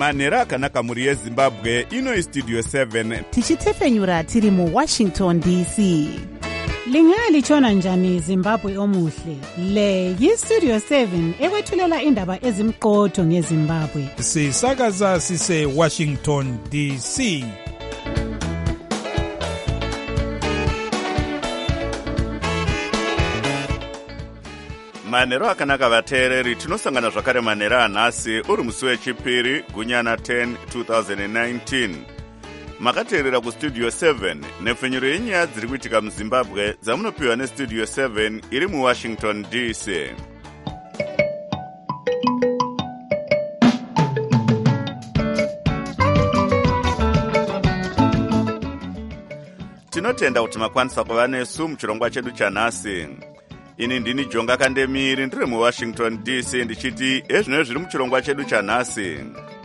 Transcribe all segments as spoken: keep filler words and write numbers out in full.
manhero akanaka muri yezimbabwe. Ino istudio seven tichitefenyura tiri mu Washington D C. Lingali chona njani Zimbabwe omuhle. Le yistudio seven ekwethulela indaba ezimqotho ngeZimbabwe. Sisakaza sise Washington D C. manhero akanaka vateereri, tinosangana zvakare manhero anhasi uri musi wechipiri gunyana ten twenty nineteen. Makateerera kustudio seven nepfenyuro yenyaya dziri kuitika muZimbabwe dzamunopiwa nestudio seven iri muWashington D C. Tinotenda kuti makwanisa kuva nesu muchirongwa chedu chanhasi. Ini ndini Jonga Kandemiri ndiri muWashington D C ndichiti ezvino zviri muchirongwa chedu chanhasi.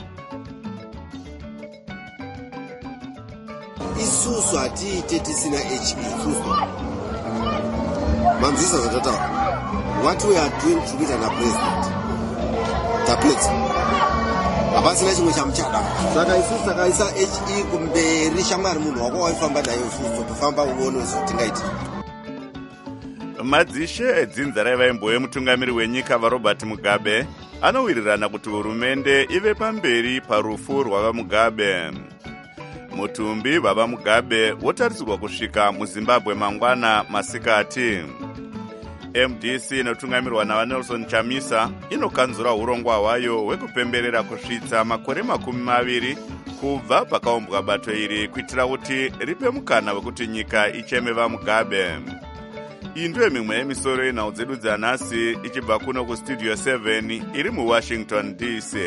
Isusu hatiite tisina H E isusu. Manzisa zvatataura. What we are doing together na president. Tablets. Abasina chimwe chamuchada. Saka isusu takaisa H E kumberi shamwari munhu wako waifamba naye isusu tofamba uone zvatingaita. Madzishe edzinza raivaimbowe mutungamiri wenyika vaRobert Mugabe anowirirana kuti hurumende ive pamberi parufu rwava Mugabe. Mutumbi baba Mugabe wotarisirwa kusvika muZimbabwe mangwana masikati. M D C inotungamirwa naVanelson Chamisa inokanzura urongwa hwayo hwekupemberera kusvitsa makore makumi maviri kubva pakaumbwa bato iri kuitira kuti ripe mukana wekuti nyika icheme vaMugabe. Iyi ndiyo mimwe yemisoro yenhau dzedu dzanhasi ichibva kuno kustudio seven iri muWashington D C.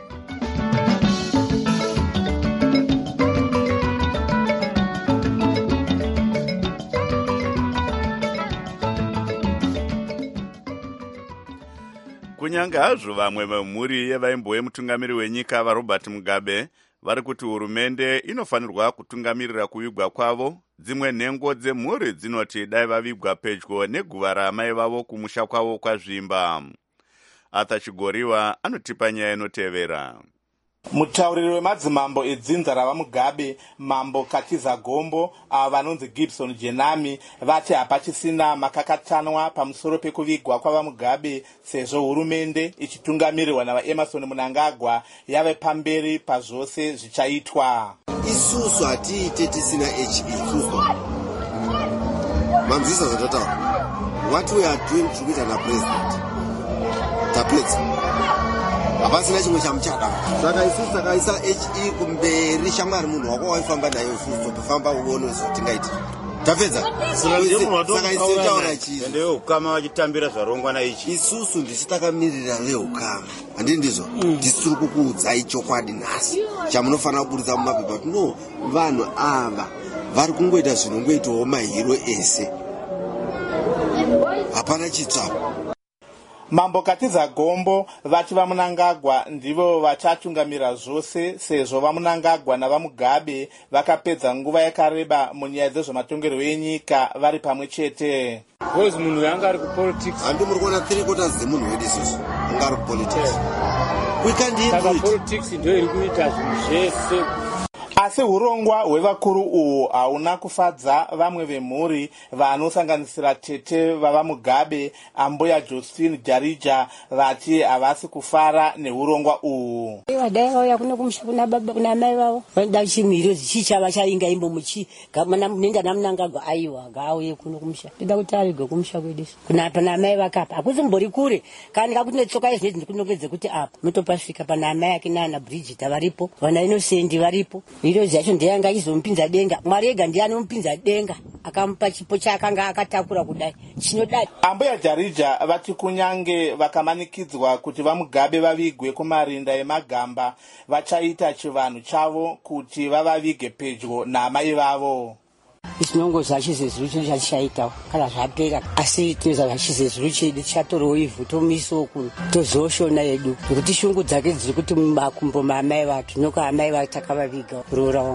Kunyange hazvo vamwe vemhuri yevaimbowe mutungamiri wenyika vaRobert Mugabe vari kuti hurumende inofanirwa kutungamirira kuvigwa kwavo, dzimwe nhengo dzemhuri dzinoti dai vavigwa pedyo neguva raamai vavo kumusha kwavo kwazvimba. Arthur Chigoriwa anotipa nyaya inotevera. Mutauriri wemadzimambo edzinza rava Mugabe, Mambo Katiza Gombo, ava vanonzi Gibson Jenami, vati hapachisina makakatanwa pamusoro pekuvigwa kwava Mugabe sezvo hurumende ichitungamirirwa nava Emmerson Mnangagwa yave pamberi pazvose zvichaitwa. Isusu hatiite tisina H E isusu. Manzisa zvatataura. What we are doing together na president. Tablets. Abasina chimwe chamuchada. Saka isusu takaisa H E kumberi shamwari munhu wako waifamba naye isusu tofamba uone zvatingaita. Tapedza. Saka isusu taura chizi. Ndeyo ukama wachitambira zvarongwa na ichi. Isusu ndichitakamirira veukama. Handii ndizvo? Ndisiri kukuudzai chokwadi nhasi. Chamunofanira kuburitsa mumapepa. No, vanhu ava vari kungoita zvinongoitawo mahiro ese. Hapana chitsvako. Mambo Katiza Gombo vati vaMnangagwa ndivo vachatungamira zvose sezvo vaMnangagwa navaMugabe vakapedza nguva yakareba munyaya dzezvematongerwo enyika vari pamwe chete. Because munhu yanga ari kupolitics. Handi muri kuona three quarters dzemunhu wedu isusu anga ari kupolitics. We can't handle it. Politics ndio iri kuita zvinhu zvese. Asi hurongwa hwevakuru uhu hauna kufadza vamwe vemhuri vanosanganisira tete vava Mugabe, Ambuya Josephine Jarija, vati havasi kufara nehurongwa uhu. Dai vauya kuno kumusha kuna baba kuna mai vavo vanoda chimiro chichava chainga imbo muchi gamana munenda naMnangagwa aiwa ngauye kuno kumusha toda kuti arige kumusha kwedu kuna pana mai vakapa akuzimbori kure kana kakuti tsoka izvi ndikunongedze kuti apa mutopasvika pana mai yake nana Bridget varipo vana Innocent varipo iro zvacho ndeyanga izompinza denga Mwari ega ndiani umpinza denga akamupa chipo chakanga akatakura kudai chinodai. Ambuya Jarija vati kunyange vakamanikidzwa kuti vaMugabe vavigwe kumarinda emagamba vachaita chivanhu chavo kuti vavavige pedyo namai vavo. Isinongo zvachizezuru chino chachaitawo kana zvapera asi tinoza zvachizezuru chedu chatorowo ivhu tomiso kuno tozoshona yedu kuti shungu dzake dziri kuti mumakumbo maamai vatu noko amai vatu takavaviga roora wangu.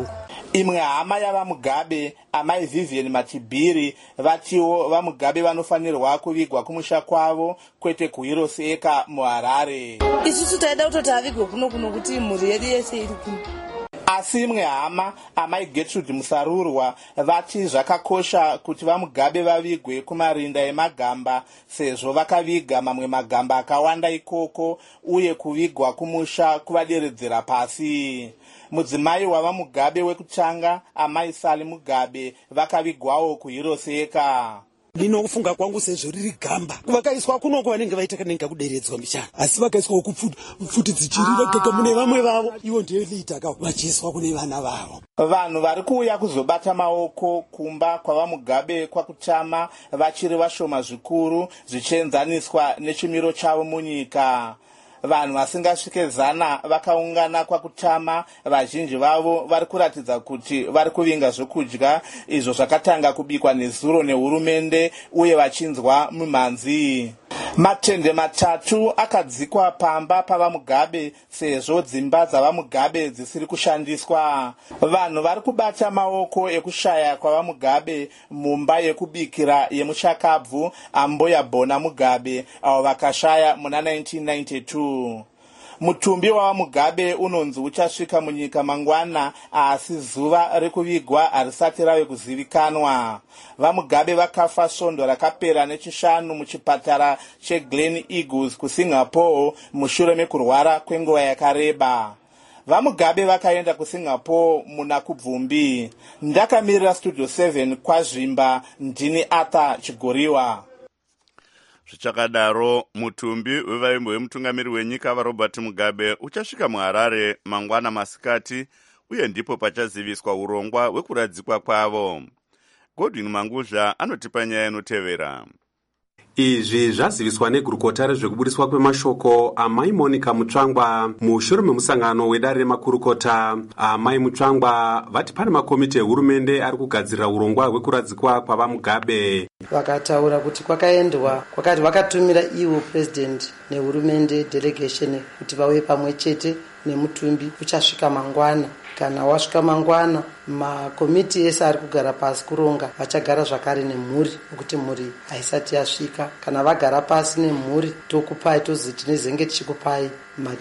Imwe hama yavamugabe amai Vivian Machibiri vatiwo vamugabe vanofanirwa kuvigwa kumusha kwavo kwete kuHeroes Acre muHarare. Isusu taida kutoti avigwe kuno kuno kuti mhuri yedu yese iri kuno. Asi imwe hama amai Gertrude Musarurwa vati zvakakosha kuti vamugabe vavigwe kumarinda emagamba sezvo vakaviga mamwe magamba akawanda ikoko uye kuvigwa kumusha kuvaderedzera pasi. Mudzimai wavamugabe wekutanga amai Sali Mugabe vakavigwawo kuHeroes Acre. Ndinokufunga kwangu sezvo riri gamba vakaiswa kunoko vanenge vaita kanenge kuderedzwa mishana asi vakaiswa kupfuti dzichirira kaka mune vamwe vavo ivo ndiyo liita ka vachiiswa kune vana vavo. Vanhu vari kuuya kuzobata maoko kumba kwavamugabe kwakutama vachiri vashoma zvikuru zvichienzaniswa nechimiro chavo munyika. Vanhu vasingasvike zana vakaungana kwakutama, vazhinji vavo vari kuratidza kuti vari kuvinga zvokudya izvo zvakatanga kubikwa nezuro nehurumende uye vachinzwa mumhanzi. Matende matatu akadzikwa pamba pavamugabe sezvo dzimba dzavamugabe dzisiri kushandiswa. Vanhu vari kubata maoko ekushaya kwavamugabe mumba yekubikira yemuchakabvu Amboya Bona Mugabe avo vakashaya muna nineteen ninety-two. Mutumbi wavamugabe unonzi uchasvika munyika mangwana asi zuva rekuvigwa harisati rave kuzivikanwa. Vamugabe vakafa svondo rakapera nechishanu muchipatara cheGlen Eagles kuSingapore mushure mekurwara kwenguva yakareba. Vamugabe vakaenda kuSingapore muna kubvumbi. Ndakamirira Studio seven kwazvimba, ndini Arthur Chigoriwa. Zvichakadaro, mutumbi wevaimbo wemutungamiri wenyika vaRobert Mugabe uchasvika muHarare mangwana masikati uye ndipo pachaziviswa urongwa hwekuradzikwa kwavo. Godwin Manguzha anotipa nyaya inotevera. Izvi zvaziviswa negurukota rezvekubudiswa kwemashoko amai Monica Mutsvangwa mushure memusangano wedare remakurukota. Amai Mutsvangwa vati pane makomiti ehurumende ari kugadzirira urongwa hwekuradzikwa kwavamugabe. Vakataura kuti kwakaendwa kwakati vakatumira iwo president nehurumende delegation kuti vauye pamwe chete nemutumbi uchasvika mangwana. Kana wasvika mangwana, makomiti ese ari kugara pasi kuronga vachagara zvakare nemhuri kuti mhuri haisati yasvika. Kana vagara pasi nemhuri tokupai tozi tinezenge tichikupai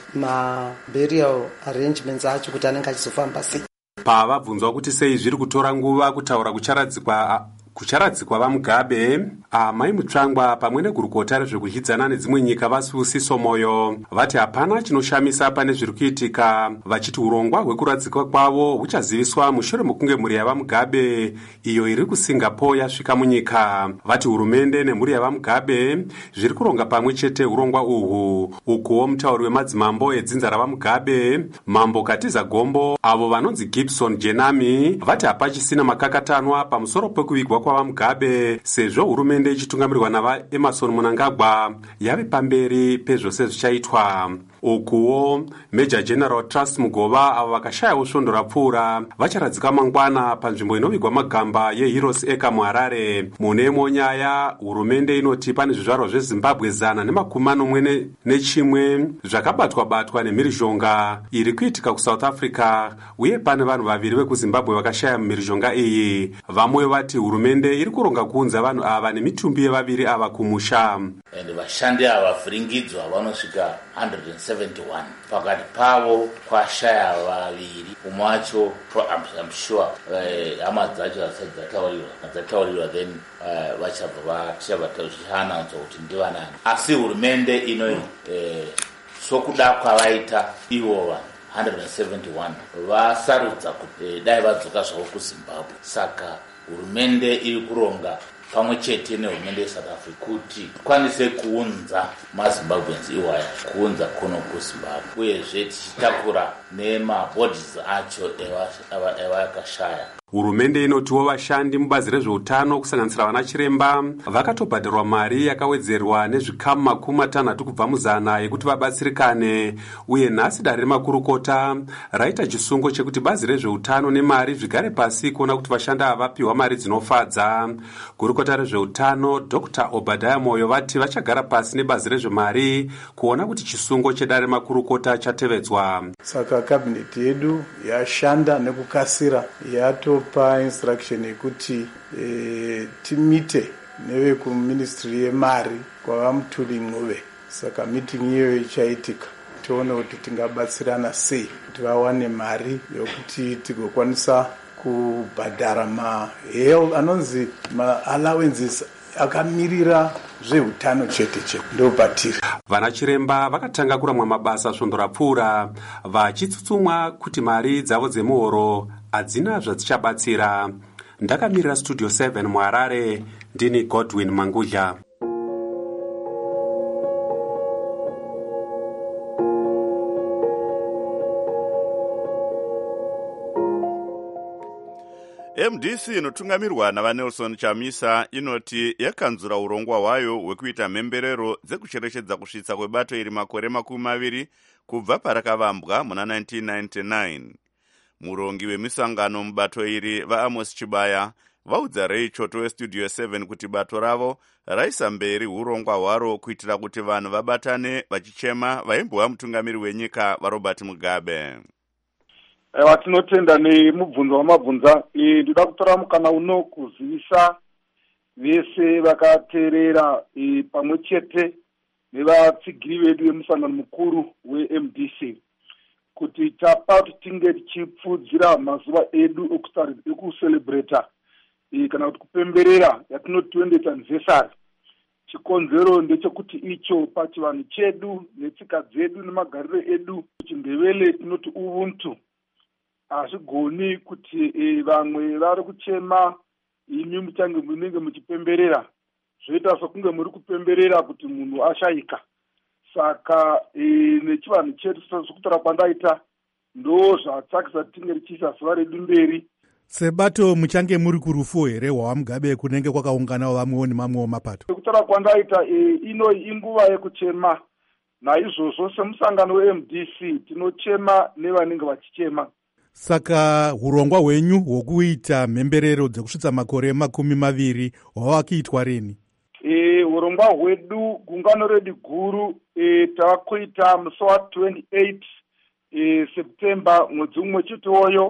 ma-burial arrangements acho kuti anenge achizofamba sei. Pavabvunzwa kuti sei zviri kutora nguva kutaura kucharadzikwa kucharadzikwa vamugabe, amai Mutsvangwa pamwe negurukota rezvekuhidzana nedzimwe nyika vasusiso moyo vati hapana chinoshamisa pane zviri kuitika, vachiti urongwa hwekuradzikwa kwavo huchaziviswa mushure mekunge mhuri yavamugabe iyo iri kuSingapore yasvika munyika. Vati hurumende nemhuri yavamugabe zviri kuronga pamwe chete urongwa uhwu. Ukuwo mutauri wemadzimambo edzinza ravamugabe Mambo Katiza Gombo avo vanonzi Gibson Jenami vati hapachisina makakatanwa pamusoro pekuvigwa kwavamugabe sezvo hurumende ichitungamirwa nava Emerson Mnangagwa yave pamberi pezvose zvichaitwa. Ukuwo Major General Trust Mugova avo vakashayawo svondo rapfuura vacharadzika mangwana panzvimbo inovigwa magamba yeHeroes Acre muHarare. Munemo nyaya hurumende inoti pane zvizvarwa zveZimbabwe zana nemakumi manomwe nechimwe zvakabatwa batwa nemhirizhonga iri kuitika kuSouth Africa uye pane vanhu vaviri vekuZimbabwe vakashaya mhirizhonga iyi. Vamwe vati hurumende iri kuronga kuunza vanhu ava nemitumbi yevaviri ava kumusha. And vashandi ava vavhiringidzwa vanosvika one hundred seventy-one. Pakati pavo kwashaya vaviri. Umwe wacho I'm sure hama dzacho dzataurirwa then vachabva vachanaudzwa kuti ndivanani. Asi hurumende ino sokuda kwavaita ivova one hundred seventy-one vasarudza kuti dai vadzoka zvavo kuZimbabwe. Saka hurumende iri kuronga pamwe chete nehurumende yeSouth Africa kuti kwanise kuunza maZimbabweans iwaya kuunza kuno kuZimbabwe uyezve tichitakura nemabodies acho evakashaya. Hurumende inotiwo vashandi mubazi rezveutano kusanganisira vana chiremba vakatobhadharwa mari yakawedzerwa nezvikamu makumi matanhatu kubva muzana yekuti vabatsirikane, uye nhasi dare remakurukota raita chisungo chekuti bazi rezveutano nemari zvigare pasi kuona kuti vashandi ava vapiwa mari dzinofadza. Gurukota rezveutano Dr Obadiah Moyo vati vachagara pasi nebazi rezvemari kuona kuti chisungo chedare remakurukota chatevedzwa. Saka kabineti yedu yashanda nekukasira yato pa instruction yekuti e, timite neve kuministry yemari kwava mutuli ngove. Saka meeting iyo ichaitika tione kuti tingabatsirana sei kuti vawane mari yokuti tigokwanisa kubhadhara ma hell anonzi ma allowances akamirira zveutano chete chete ndo patiri. Vana chiremba vakatanga kuramwa mabasa svondo rapfuura vachitsutsumwa kuti mari dzavo dzemuhoro hadzina zvadzichabatsira. Ndakamirira studio seven muHarare, ndini Godwin Mangudya. M D C inotungamirwa navaNelson Chamisa inoti yakanzura urongwa hwayo hwekuita mhemberero dzekucherechedza kusvitsa kwebato iri makore makumi maviri kubva parakavambwa muna nineteen ninety-nine. Murongi wemisangano mubato iri vaAmos Chibaya vaudza Ray Choto weStudio seven kuti bato ravo raisa mberi urongwa hwaro kuitira kuti vanhu vabatane vachichema vaimbova mutungamiri wenyika vaRobert Mugabe. Ewa tinotenda nemubvunzo wamabvunza. Ndinoda kutora mukana uno kuzivisa vese vakateerera pamwe chete nevatsigiri vedu vemusangano mukuru weM D C kuti tapa kuti tinge tichipfudzira mazuva edu ekucelebrata kana kuti kupemberera yatinoti twentieth anniversary. Chikonzero ndechekuti icho pachivanhu chedu netsika dzedu nemagariro edu chindevele tinoti ubuntu. Hazvigoni kuti e, vamwe vari kuchema imi muchange munenge muchipemberera zvoita sokunge muri kupemberera kuti munhu ashayika. Saka e, nechivanhu chedu sokutora kwandaita ndo zvatsakisa tinge richiisa zuva redu mberi. Sebato muchange muri kurufu here hwava Mugabe kunenge kwakaungana vamwewo nemamwewo mapato? Kutaura kwandaita e, ino inguva yekuchema. Naizvozvo semusangano weM D C tinochema nevanenge vachichema. Saka hurongwa hwenyu hwokuita mhemberero dzekusvitsa makore makumi maviri hwava kuitwa rini? E, hurongwa hwedu gungano redu guru e, tavakuita musi wa28 e, September mwedzi umwe chete oyo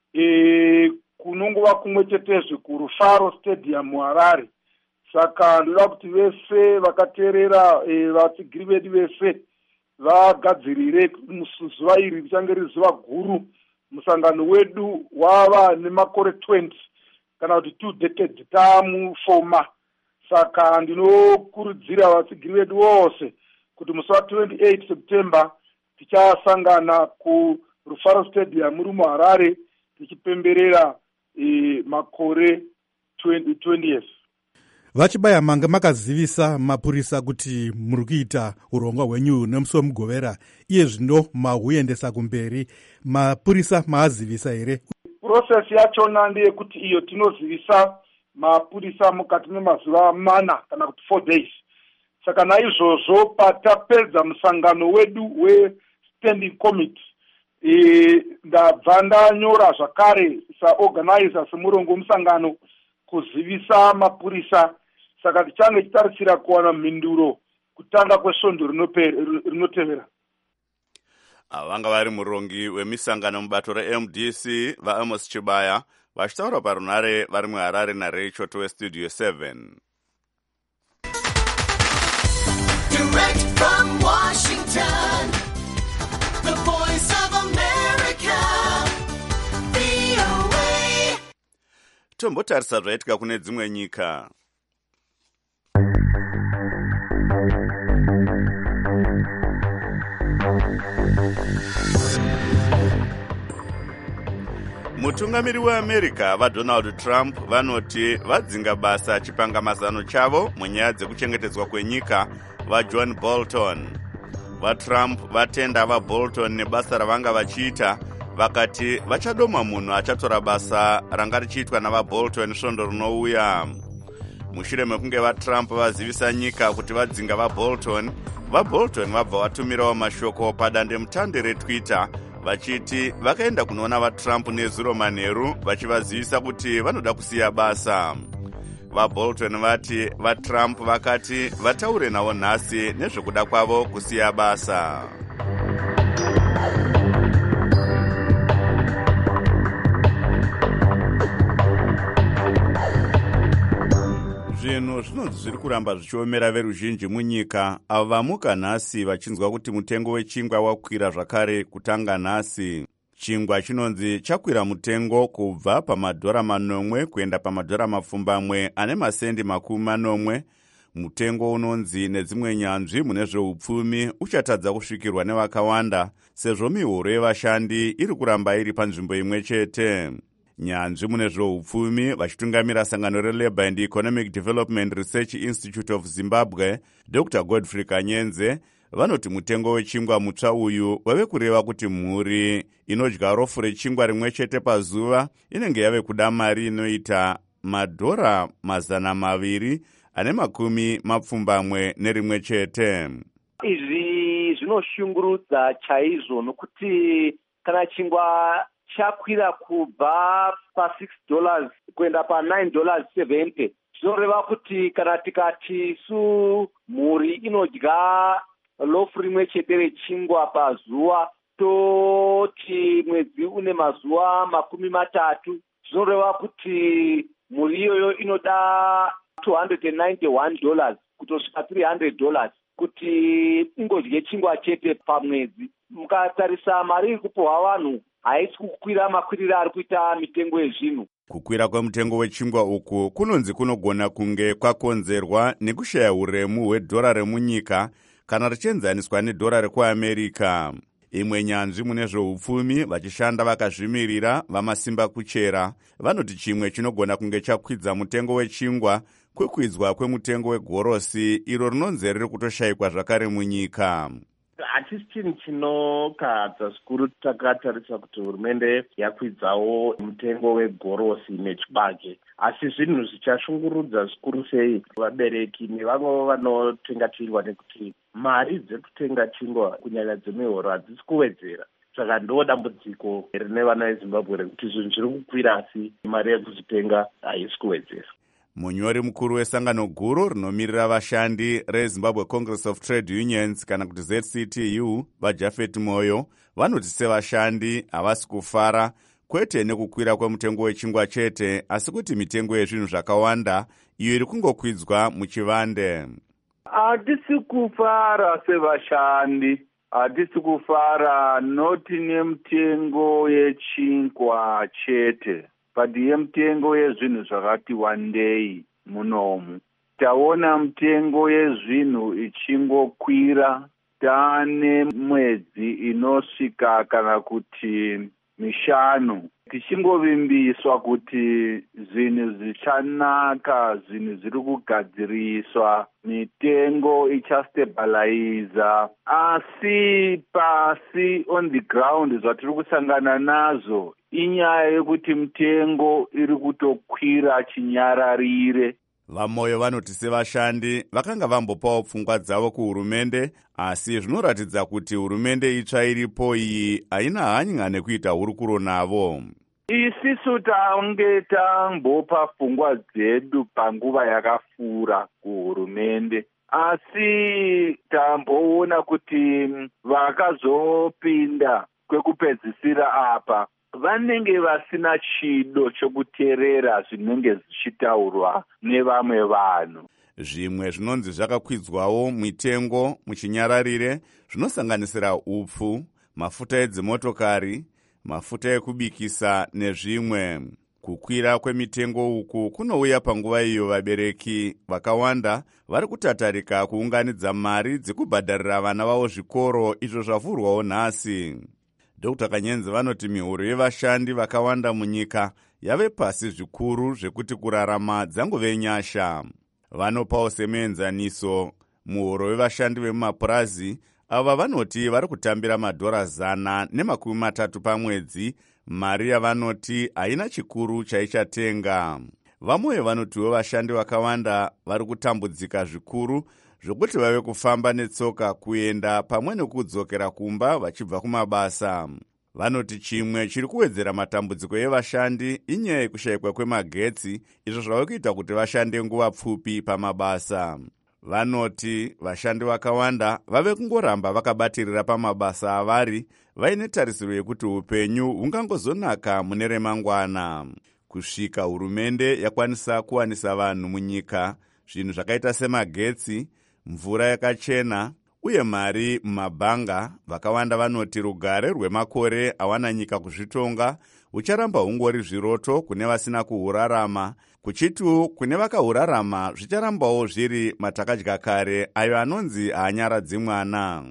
e, kunongova kumwe chetezve kuRufaro Stadium muHarare. Saka ndoda kuti vese vakateerera e, vatsigiri vedu vese vagadzirire zuva iri richange riri zuva guru. Musangano wedu wava nemakore twenty kana kuti two decades tamufoma. Saka ndinokurudzira vatsigiri vedu vose kuti musi wa28 September tichasangana kuRufaro Stadium muri muHarare tichipemberera e, makore twentieth. Vachibaya manga makazivisa mapurisa kuti muri kuita urongwa hwenyu nemusi Mugovera, iye zvino mahuendesa kumberi, mapurisa maazivisa here? Process yachona ndeyekuti iyo tinozivisa mapurisa mukati memazuva mana kana kuti four days. Saka naizvozvo patapedza musangano wedu we-standing committee e, ndabva ndanyora zvakare saorganizer semurongo musangano kuzivisa mapurisa. Saka tichange chitarisira kuwana mhinduro kutanga kwesvondo rinotevera. Vanga vari murongi wemisangano mubato reM D C vaAmos Chibaya vachitaura parunare vari muHarare naRay Choto weStudio seven. Direct from Washington, the voice of America, V O A. Tombotarisa zvaitika kune dzimwe nyika. Mutungamiri weAmerica vaDonald Trump vanoti vadzinga basa chipangamazano chavo munyaya dzekuchengetedzwa kwenyika vaJohn Bolton. VaTrump vatenda vaBolton nebasa ravanga vachiita vakati vachadoma munhu achatora basa ranga richiitwa navabolton svondo rinouya. Mushure mekunge vatrump vazivisa nyika kuti vadzinga vabolton, vabolton vabva vatumirawo mashoko padandemutande retwitter vachiti vakaenda kunoona vatrump nezuro manheru vachivazivisa kuti vanoda kusiya basa. VaBolton vati vaTrump vakati vataure navo nhasi nezvekuda kwavo kusiya basa. Zvinhu zvinonzi zviri kuramba zvichiomera veruzhinji munyika, avo vamuka nhasi vachinzwa kuti mutengo wechingwa wakwira zvakare kutanga nhasi. Chingwa chinonzi chakwira mutengo kubva pamadhora manomwe kuenda pamadhora mapfumbamwe ane masendi makumi manomwe. Mutengo unonzi nedzimwe nyanzvi mune zveupfumi uchatadza kusvikirwa nevakawanda, sezvo mihoro yevashandi iri kuramba iri panzvimbo imwe chete. Nyanzvi mune zveupfumi vachitungamira sangano reLabour and Economic Development Research Institute of Zimbabwe, Doctor Godfrey Kanyenze, vanoti mutengo wechingwa mutsva uyu wave kureva kuti mhuri inodya rofu rechingwa rimwe chete pazuva inenge yave kuda mari inoita madhora mazana maviri ane makumi mapfumbamwe nerimwe chete. Izvi zvinoshungurudza chaizvo nokuti kana chingwa chakwira kubva pa six dollars kuenda pa nine dollars seventy, zvinoreva kuti kana tikati su mhuri inodya lofu rimwe chete rechingwa pazuva, toti mwedzi une mazuva makumi matatu, zvinoreva kuti mhuri iyoyo inoda two hundred ninety-one dollars kutosvika three hundred dollars kuti ingodye chingwa chete pamwedzi. Mukatarisa mari iri kupuhwa vanhu haisi kukwira makwirire ari kuita mitengo yezvinhu. Kukwira kwemutengo wechingwa uku kunonzi kunogona kunge kwakonzerwa nekushaya uremu hwedhora remunyika kana richienzaniswa nedhora rekuAmerica. Imwe nyanzvi mune zveupfumi vachishanda vakazvimirira vamasimba kuchera vanoti chimwe chinogona kunge chakwidza mutengo wechingwa kwekwidzwa kwemutengo wegorosi iro rinonzi riri kutoshayikwa zvakare munyika. Hatisi chinhu chinokahadza zvikuru takatarisa kuti hurumende yakwidzawo mutengo wegorosi nechibage, asi zvinhu zvichashungurudza zvikuru sei vabereki nevamwe vanotengatirwa nekuti mari dzekutenga chingwa kunyanya dzemihoro hadzisi kuwedzera. Saka ndo dambudziko rine vana veZimbabwe rekuti zvinhu zviri kukwira asi mari yekuzvitenga haisi kuwedzera. Munyori mukuru wesangano guru rinomirira vashandi reZimbabwe Congress of Trade Unions kana kuti Z C T U, vaJafet Moyo, vanoti sevashandi havasi kufara kwete nekukwira kwemutengo wechingwa chete, asi kuti mitengo yezvinhu zvakawanda iyo iri kungokwidzwa muchivande. Hatisi kufara sevashandi, hatisi kufara noti nemutengo yechingwa chete, padiye mutengo yezvinhu zvakati wandei munomu. Taona mutengo yezvinhu ichingokwira, taane mwedzi inosvika kana kuti mishanu tichingovimbiswa kuti zvinhu zvichanaka, zvinhu zviri kugadziriswa, mitengo ichastabiliza, asi pasi on the ground zvatiri kusangana nazvo inyaya yekuti mitengo iri kutokwira chinyararire. VaMoyo vanoti sevashandi vakanga vambopawo pfungwa dzavo kuhurumende, asi zvinoratidza kuti hurumende itsva iripo iyi haina hanya nekuita hurukuro navo. Isisu tange tambopa pfungwa dzedu panguva yakafura kuhurumende, asi tamboona kuti vakazopinda kwekupedzisira apa vanenge vasina chido chokuteerera zvinenge zvichitaurwa nevamwe vanhu. Zvimwe zvinonzi zvakakwidzwawo mitengo muchinyararire zvinosanganisira upfu, mafuta edzimotokari, mafuta ekubikisa nezvimwe. Kukwira kwemitengo uku kunouya panguva iyo vabereki vakawanda vari kutatarika kuunganidza mari dzekubhadharira vana vavo zvikoro izvo zvavhurwawo nhasi. Doctor Kanyenze vanoti mihoro yevashandi vakawanda munyika yave pasi zvikuru zvekuti kurarama dzangove nyasha. Vanopawo semuenzaniso muhoro wevashandi vemumapurazi ava vanoti vari kutambira madhora zana nemakumi matatu pamwedzi, mari yavanoti haina chikuru chaichatenga. Vamwe vanotiwo vashandi vakawanda vari kutambudzika zvikuru zvokuti vave kufamba netsoka kuenda pamwe nekudzokera kumba vachibva kumabasa. Vanoti chimwe chiri kuwedzera matambudziko evashandi inyaya yekushayikwa kwemagetsi, izvo zvava kuita kuti vashande nguva pfupi pamabasa. Vanoti vashandi vakawanda vave kungoramba vakabatirira pamabasa avari vaine tarisiro yekuti upenyu hungangozonaka mune remangwana. Kusvika hurumende yakwanisa kuwanisa vanhu munyika zvinhu zvakaita semagetsi, mvura yakachena uye mari mumabhanga, vakawanda vanoti rugare rwemakore awana nyika kuzvitonga hucharamba hungori zviroto kune vasina kuhurarama, kuchiti kune vakahurarama zvicharambawo zviri matakadya kare ayo anonzi haanyaradzi mwana.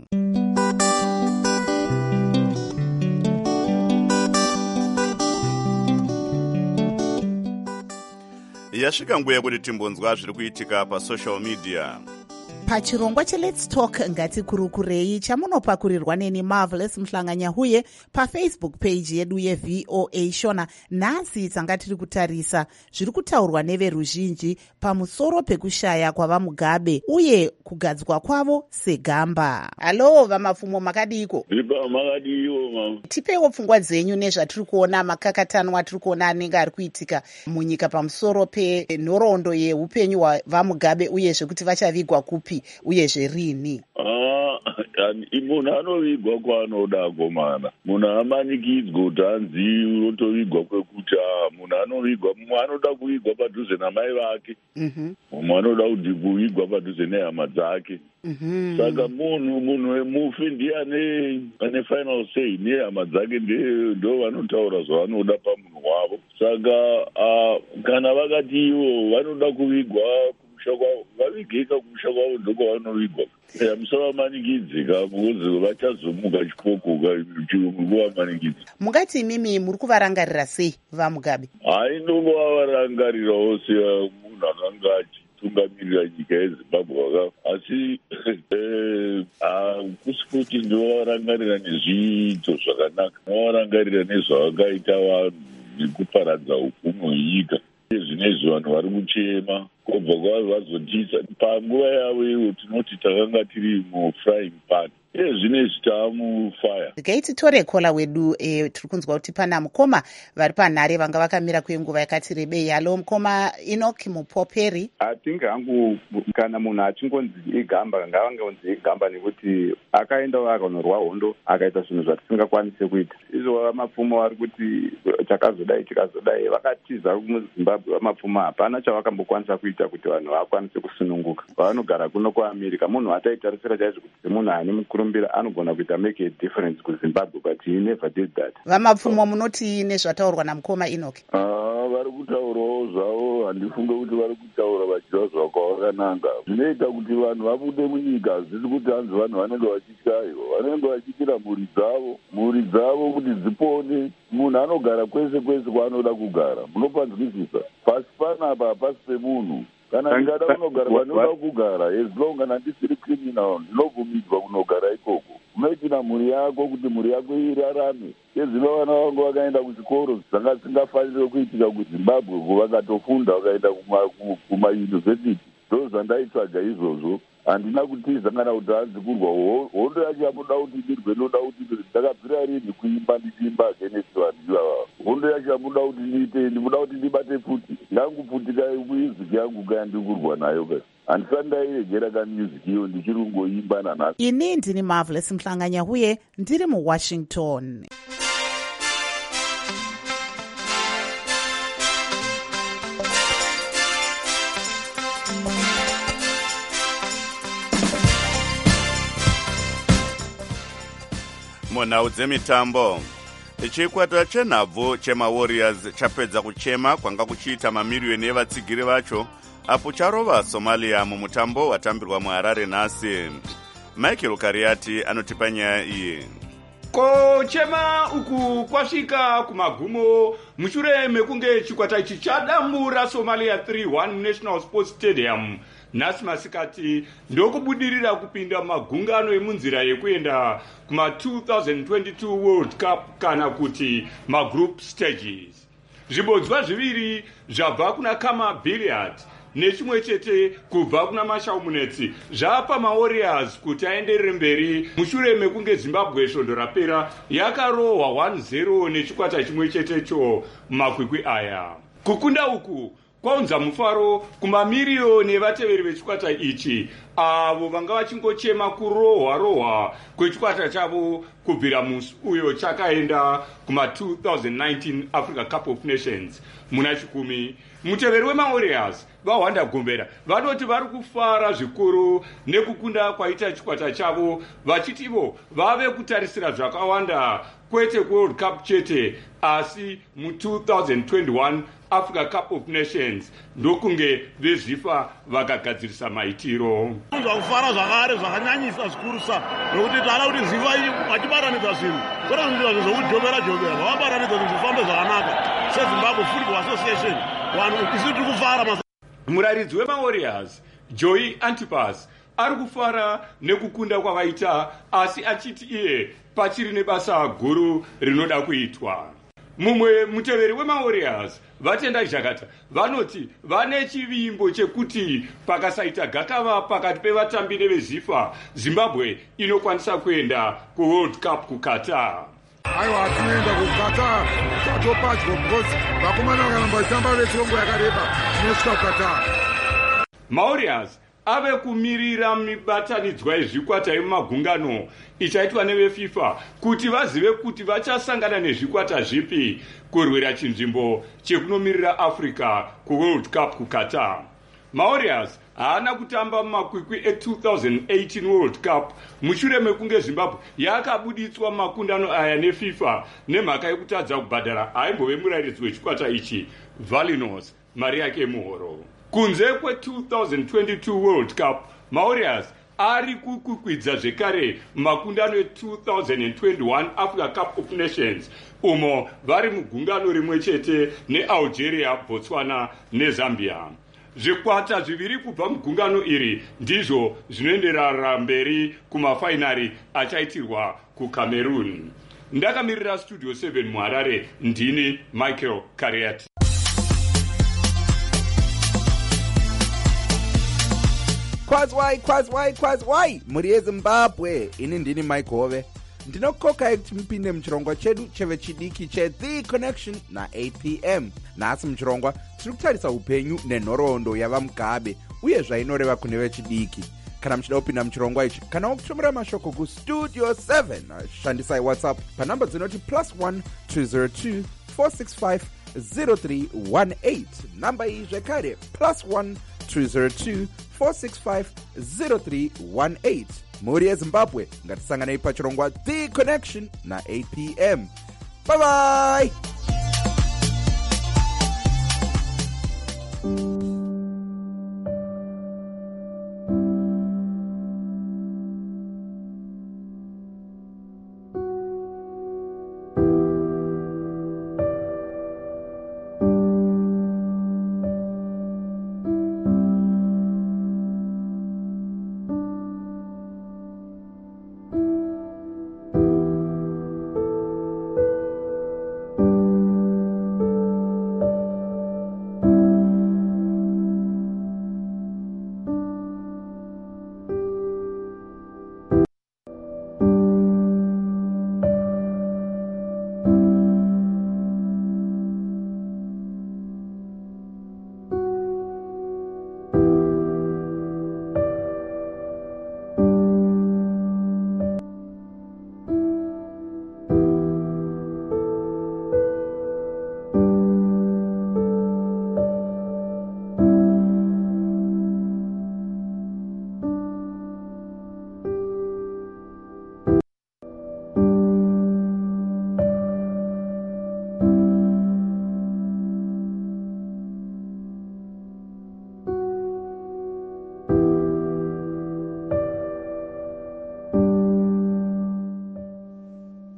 Yasvika nguva yekuti timbonzwa zviri kuitika pasocial media. Pachirongwa cheLet's Talk ngatikurukurei chamunopakurirwa neni Marvelous Mhlanganyahuye paFacebook page yedu yeV O A Shona. Nhasi tanga tiri kutarisa zviri kutaurwa neveruzhinji pamusoro pekushaya kwavamugabe uye kugadzwa kwavo segamba. Halo vamapfumo, makadiko? Ipa makadiwo mama. Tipewo pfungwa dzenyu nezvatiri kuona, makakatanwa atiri kuona anenge ari kuitika munyika pamusoro penhoroondo yeupenyu hwavamugabe uyezve kuti vachavigwa kupi uyezve rini. Ah, munhu anovigwa kwaanoda komana. Munhu amanikidzwa kuti anzi unotovigwa kwekuti munhu anovigwa, mumwe anoda kuvigwa padhuze namai vake, mumwe anoda kuti kuvigwa padhuze nehama dzake. Saka munhu munhu wemufi ndiye ane ane final say, nehama dzake ndo vanotaura zvavanoda pamunhu wavo. Saka kana vakati ivo vanoda kuvigwa vavigika kumusha kwavo ndoko vanovigwa. Musavamanikidzika kuzi vachazomuka chipokoka chirungu kuvamanikidza. Mungati imimi muri kuvarangarira sei vamugabe? Hai, ndongowavarangarirawo semunhu akanga achitungamirira nyika yeZimbabwe, asi hakusi kuti ndovavarangarira nezviito zvakanaka, ndovavarangarira nezvavakaita vanhu nekuparadza upfumi hwenyika. Zvinezvi vanhu vari kuchema kubva kwavo vazotisa panguva yavo ivo tinoti takanga tiri mufrying pan. Iye zvinezvi taamufire. Gaiti tore kola wedu e, tiri kunzwa kuti pana mukoma vari panhare vanga vakamira kwenguva yakati rebei. Halo mukoma Enoch Mupoperi. Atingi hangu kana munhu achingonzi igamba ngavangonzi igamba nekuti akaendawo akanorwa hondo akaita zvinhu zvatisingakwanise kuita. Izvo vamapfumo vari kuti chakazodai chikazodai vakatiza muZimbabwe. Vamapfumo hapana chavakambokwanisa kuita kuti vanhu vakwanise kusununguka. Vanogara kuno kuAmerica, munhu ataitarisira chaizvo kuti semunhu ane mukurumbira anogona kuita make a difference kuZimbabwe, but he never did that. Vamapfumo munoti nezvataurwa namukoma Enoch? Ah, vari kutaurawo zvavo, handifunge kuti vari kutaura vachiva zvakawakananga. Zvinoita kuti vanhu vabude munyika, hazvisi kuti hanzi vanhu vanenge vachityayiwa, vanenge vachitira mhuri dzavo, mhuri dzavo kuti dzipone. Munhu anogara kwese kwese kwaanoda kugara, munopanzwisisa. Pasi panapa hapasi pemunhu. Kana ndingada kunogara panoda kugara, as long kana ndisiri criminal ndinobvumidzwa kunogara ikoko. Unoitina mhuri yako kuti mhuri yako irarame. Ezvino vana vangu vakaenda kuchikoro zvanga zvisingafaniri kuitika kuZimbabwe, vakatofunda vakaenda kumayunivhesiti. Ndo zvandaitsvaga izvozvo. Handina kutiza kana kuti hanzi kurwa hondo yacho yamuda kuti ndirwe, ndoda kuti ndakabvira rini kuimba ndichimba against vanhu ivava. Hondo yacho yamuda kuti ndiite, ndinoda kuti ndibate pfuti yangu, pfuti kai music yangu kaya ndikurwa nayo kai. Handisati ndairegera ka music iyo ndichiri kungoimba nanhasi. Ini ndini Marvelous Mhlanganyahuye ndiri muWashington. Munhau dzemitambo. Chikwata chenhabvu chemaWarriors chapedza kuchema kwanga kuchiita mamiriyoni evatsigiri vacho apo charova Somalia mumutambo watambirwa muHarare nhasi. Michael Kariati anotipa nyaya iyi. Kuchema uku kwasvika kumagumo mushure mekunge chikwata ichi chadambura Somalia three one National Sports Stadium nhasi masikati ndokubudirira kupinda magungano emunzira yekuenda kuma two thousand twenty-two World Cup kana kuti magroup stages. Zvibodzwa zviviri zvabva kuna Kama Billiard nechimwe chete kubva kuna Mashaumunetsi zvapa maWarriors kuti aenderere mberi mushure mekunge Zimbabwe svondo rapera yakarohwa one zero nechikwata chimwe chetecho mumakwikwi aya. Kukunda uku kwaunza mufaro kumamiriyoni evateveri vechikwata ichi avo vanga vachingochema kurohwa rohwa kwechikwata chavo kubvira musi uyo chakaenda kuma two thousand nineteen Africa Cup of Nations muna chikumi. Muteveri wemaWarriors vaHwanda Gombera vanoti vari kufara zvikuru nekukunda kwaita chikwata chavo, vachiti ivo vave kutarisira zvakawanda kwete kuWorld Cup chete asi mu two thousand twenty-one Africa Cup of Nations ndokunge vezvifa vakagadzirisa maitiro. Kunzwa kufara zvakare zvakanyanyisa zvikuru sa nokuti tara kuti ziva vachibatanidza zvinhu kwete kuita zvokujovera jovera vavabatanidza kuti zvifambe zvakanaka seZimbabwe Football Association vanhu isi tiri kufara. Muraridzi wemaWarriors Joey Antipas ari kufara nekukunda kwavaita asi achiti iye pachiri nebasa guru rinoda kuitwa. Mumwe muteveri wemaWarriors Vatenda Jakata vanoti vane chivimbo chekuti pakasaita gakava pakati pevatambi nevezvifa Zimbabwe inokwanisa kuenda kuWorld Cup kuQatar. Aiwa tinoenda kuQatar tatopadyo because vakomana vakaramba itamba vechirongwa yakareba tinosvika kuQatar. maWarriors ave kumirira mibatanidzwa yezvikwata yemumagungano ichaitwa neveFIFA kuti vazive kuti vachasangana nezvikwata zvipi kurwira chinzvimbo chekunomirira Africa kuWorld Cup kuQatar. maWarriors haana kutamba mumakwikwi e two thousand eighteen World Cup mushure mekunge Zimbabwe yakabuditswa makundano aya neFIFA nemhaka yekutadza kubhadhara aimbove murairidzi wechikwata ichi Valinos mari yake muhoro. Kunze kwe two thousand twenty-two World Cup, maWarriors ari kukwidza zvekare makundano e two thousand twenty-one Africa Cup of Nations umo vari mugungano rimwe chete neAlgeria, Botswana neZambia. Zvikwata zviviri kubva mugungano iri ndizvo zvinoenderera mberi kumafainari achaitirwa kuCameroon. Ndakamirira Studio seven muHarare, ndini Michael Kariati. Kwazwai, kwazwai, kwazwai, muri yeZimbabwe, ini ndini Mike Hove. Ndinokokai kuti mupinde muchirongwa chedu chevechidiki cheThe Connection na eight p m. Nhasi muchirongwa tiri kutarisa upenyu nenhoroondo yavaMugabe uye zvainoreva kune vechidiki. Kana muchida kupinda muchirongwa ichi kana kutumira mashoko kuStudio seven shandisai WhatsApp panhamba dzinoti plus one two zero two four six five zero three one eight. Namba iyi zvekare plus one two zero two four six five zero three one eight. Muri yeZimbabwe ngatisanganei pachirongwa The Connection na eight p m. Bye bye.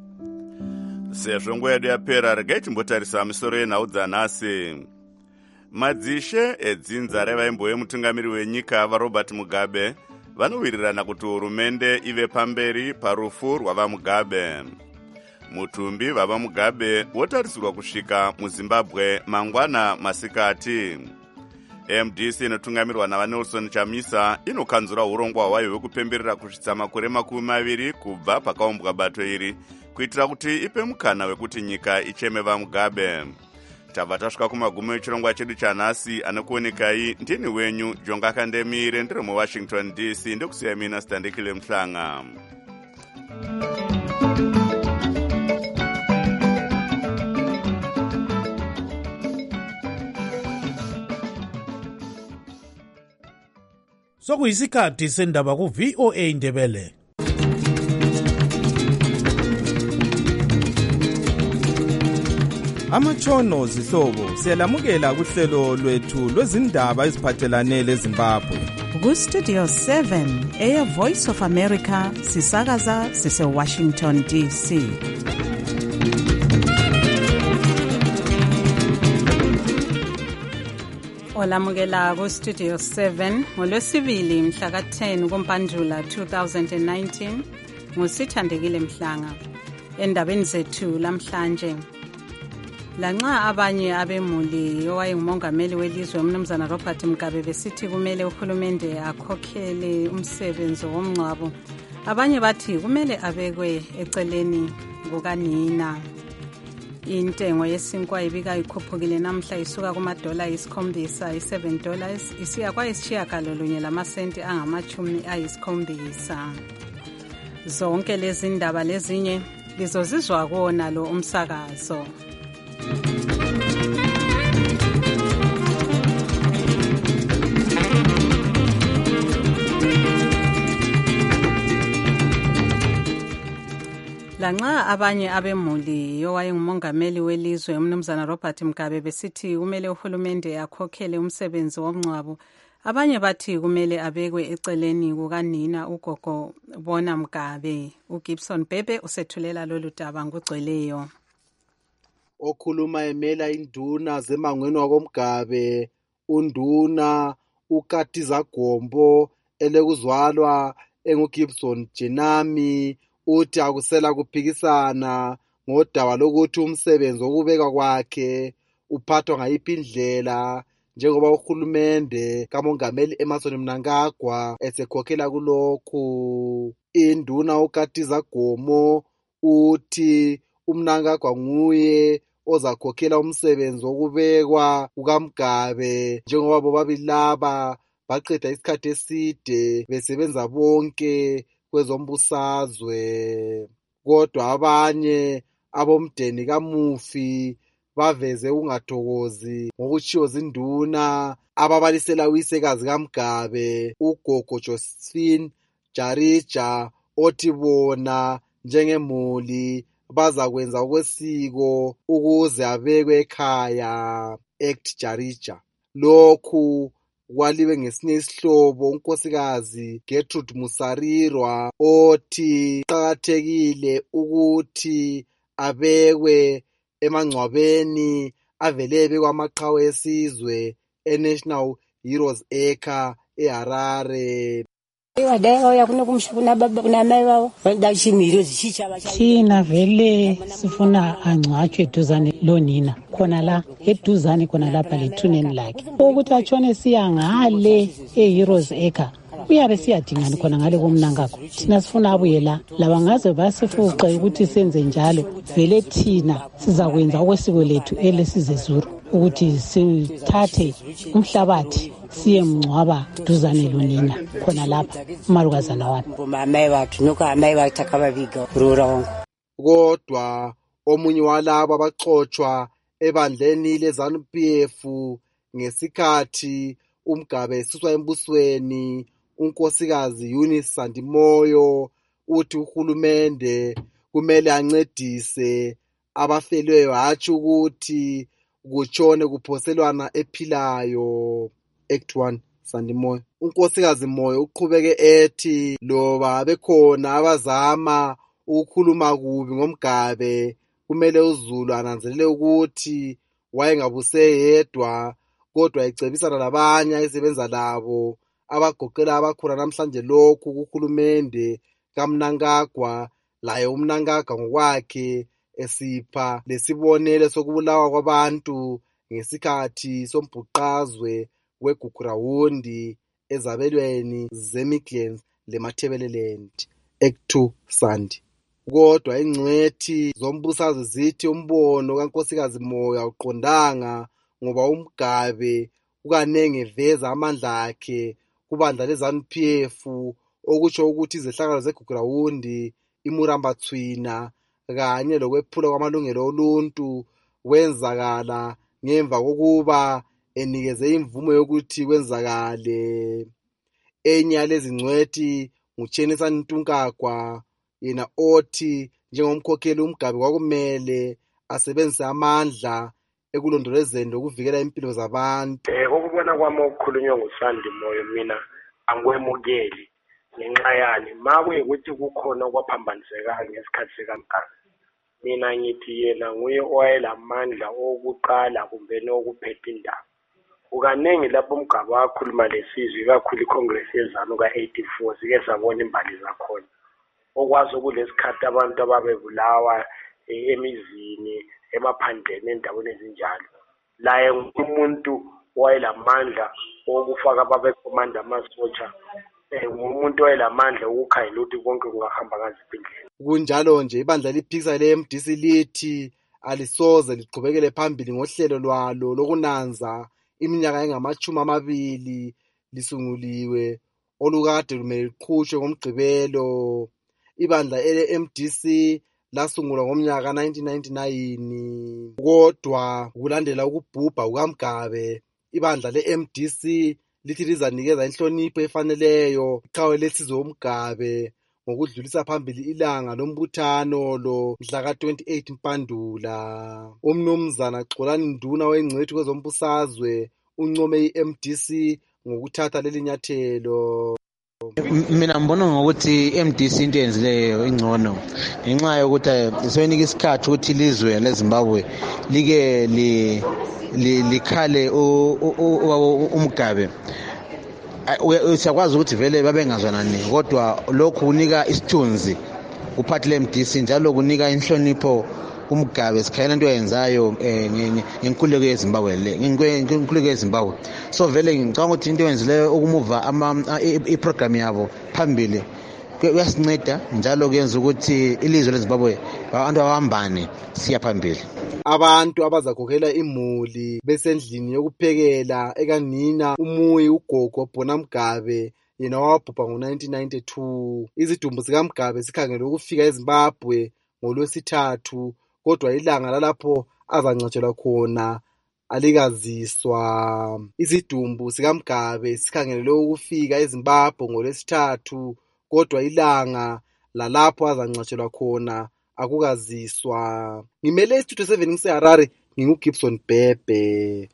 Sezvo nguva yedu yapera, regai timbotarisa misoro yenhau dzanhasi. madzishe edzinza revaimbo vemutungamiri wenyika varobert mugabe vanowirirana kuti hurumende ive pamberi parufu rwavamugabe. Mutumbi vavamugabe wotarisirwa kusvika muzimbabwe mangwana masikati. M D C inotungamirwa navanelson chamisa inokanzura urongwa hwayo hwekupemberera kusvitsa makore makumi maviri kubva pakaumbwa bato iri kuitira kuti ipe mukana wekuti nyika icheme vamugabe. Tabva tasvika kumagumo echirongwa chedu chanhasi. Anokuonekai ndini wenyu Jonga Kandemire ndiri muWashington D C ndokusiya mina Standekile Mhlanga. Sokuyisikhathi sendaba ku V O A Ndebele. Amatshono zihlobo siyalamukela kuhlelo lwethu lwezindaba eziphathelane leZimbabwe. Ku Studio seven Air Voice of America sisakaza sise Washington D C. Olamukela ku Studio seven ngolwesibili mhla ka ten kuMpandula two thousand nineteen ngusithandekile Mhlanga. Endabeni zethu lamhlanje, lanxa abanye abemuli owayengumongameli welizwe umnumzana Robert Mugabe besithi kumele uhulumende akhokhele umsebenzi womngcwabo, abanye bathi kumele abekwe eceleni kukanina. Intengo yesinkwa ibika ikhuphukile namhla isuka kumadola isikhombisa i-seven dollars isiya kwayisishiyagalolunye lamasenti angamachumi ayisikhombisa. Zonke lezi ndaba lezinye lizozizwa kuwona lo umsakazo. Lanxa abanye abemuli owayengumongameli welizwe umnumzana Robert Mugabe besithi kumele uhulumende akhokhele umsebenzi womngcwabo, abanye bathi kumele abekwe eceleni kukanina ugogo Bona Mugabe. uGibson Bebe usethulela lolu daba ngugcweleyo. Okhuluma emela induna zemangweni wakoMgabe, unduna uKatiza Gombo elekuzwalwa enguGibson Jenami, uthi akusela kuphikisana ngodaba lokuthi umsebenzi wokubeka kwakhe uphathwa ngayiphi indlela, njengoba uhulumende kamongameli Emmerson Mnangagwa esekhokhela kulokhu. Induna uKatiza Gomo uthi uMnangagwa nguye ozakhokhela umsebenzi wokubekwa kukaMgabe, njengoba bobabili laba baqeda isikhathi eside besebenza bonke kwezombusazwe. Kodwa abanye abomdeni kamufi baveze ungathokozi ngokutshiwo zinduna ababalisela uyisekazi kaMgabe ugogo Josephine Jarija, othi bona njengemuli bazakwenza okwesiko ukuze abekwe ekhaya. Act Jarija. Lokhu kwaliwe ngesinye isihlobo unkosikazi Gertrude Musarirwa, othi qakathekile ukuthi abekwe emangcwabeni avele ebekwa amaqhawe esizwe eNational Heroes Acre eHarare. Thina vele sifuna angcwatshwe eduzane lonina khona la eduzane khona lapha lethuneni lakhe, ukuthi atshone siya ngale eHeroes Acre uyabe siyadingani khona ngale komnangagwa. Thina sifuna abuye la, laba ngaze basifuqe ukuthi senze njalo, vele thina sizakwenza okwesiko lethu elesizezuru ukuthi sithathe umhlabathi siye mngcwaba duzane lonina khona lapha umalukazana wami. Kodwa omunye walabo abaxoxwa ebandleni leZANU P F ngesikhathi uMgabe esuswa embusweni, unkosikazi Eunice Sandimoyo, uthi uhulumende kumele ancedise abafelweyo, hatshi ukuthi kutshone kuphoselwana ephilayo. Act one Sandimoyo. Unkosikazi Moyo uqhubeke ethi loba bekhona abazama ukukhuluma kubi ngoMgabe, kumele uZulu ananzelele ukuthi wayengabuse yedwa, kodwa ecebisana labanye ayisebenza labo abagoqela abakhona namhlanje lokhu kuhulumende kaMnangagwa. Laye uMnangagwa ngokwakhe esipha lesibonelo sokubulawa kwabantu ngesikhathi sombhuqazwe weGugurawundi ezabelweni zeMidlands leMatabeleland Ecto Sandi. Kodwa ingcwethi zombusazwe zithi umbono kaNkosikazi Moyo uqondanga ngoba uMgabe kukanenge eveza amandla akhe kubandla leZANU P F okusho ukuthi izehlakalo zeGugurawundi iMurambathwina kanye lokwephula kwamalungelo oluntu wenzakala ngemva kokuba enikeze imvumo yokuthi kwenzakale. Enye yalezi ngcwethi nguChenisa Ntunkagwa, yena othi njengomkhokheli uMgabe kwakumele asebenzise amandla ekulondolezeni lokuvikela impilo zabantu. Eh ukubona kwami okukhulunywa nguSandi Moyo mina angikwemukeli ngenxa yani makuyikuthi kukhona okwaphambanisekayo ngesikhathi sikaMgabe. Mina ngithi yena nguye owayelamandla okuqala kumbe nokuphetha indaba. Ukanengi lapho uMgabe wakhuluma lesizwe kakhulu iCongress yeZANU ka-eighty-four sike sabona imbali zakhona. Okwazi kulesikhathi abantu ababebulawa emizini emaphandleni endaweni ezinjalo. Laye umuntu wayelamandla okufaka ababekomanda amasotsha. Umuntu wayelamandla ukukhayela ukuthi konke kungahamba ngaziphi indlela. Kunjalo nje ibandla liphikisa le-M D C lithi alisoze liqhubekele phambili ngohlelo lwalo lokunanza iminyaka engamachumi amabili lisunguliwe olukade lumele liqhutshwe ngomgqibelo. Ibandla ele-M D C lasungulwa ngomnyaka nineteen ninety-nine. Kodwa kulandela ukubhubha kukaMgabe, ibandla le-M D C lithi lizanikeza inhlonipho efaneleyo iqhawe lesizwe uMgabe ngokudlulisa phambili ilanga lombuthano lo mhla ka twenty-eight Mpandula. Umnumzana Xolani Nduna wengcwethi kwezombusazwe uncome i-M D C ngokuthatha leli nyathelo. Mina ngibona ngokuthi i-M D C into yenzileyo ingcono ngenxa yokuthi isenika isikhathi ukuthi ilizwe leZimbabwe like likhale uMgabe. Siyakwazi ukuthi vele babengazwanani kodwa lokhu kunika isithunzi kuphathi le-M D C njalo kunika inhlonipho uMgabe sikhayela into yenzayo ngenkululeko yeZimbabwe le ngenkululeko yeZimbabwe. So vele ngicabanga ukuthi into yenzileyo ukumuva ama iprogram yabo phambili kuyasinceda njalo kuyenza ukuthi ilizwe leZimbabwe abantu abahambane siya phambili. Abantu abazakhokhela imuli besendlini yokuphekela ekanina umuyi ugogo Bona Mgabe yena wabhubha ngo nineteen ninety-two. Izidumbu zikaMgabe sikhangele ukufika eZimbabwe ngolwesithathu kodwa ilanga lalapho azangcwatshelwa khona alikaziswa. Izidumbu sikaMgabe sikhangelele ukufika eZimbabwe ngolwesithathu kodwa ilanga lalapho azangcwatshelwa khona akukaziswa. Ngimele istudio seven ngiseHarare, nginguGibson Bhebhe.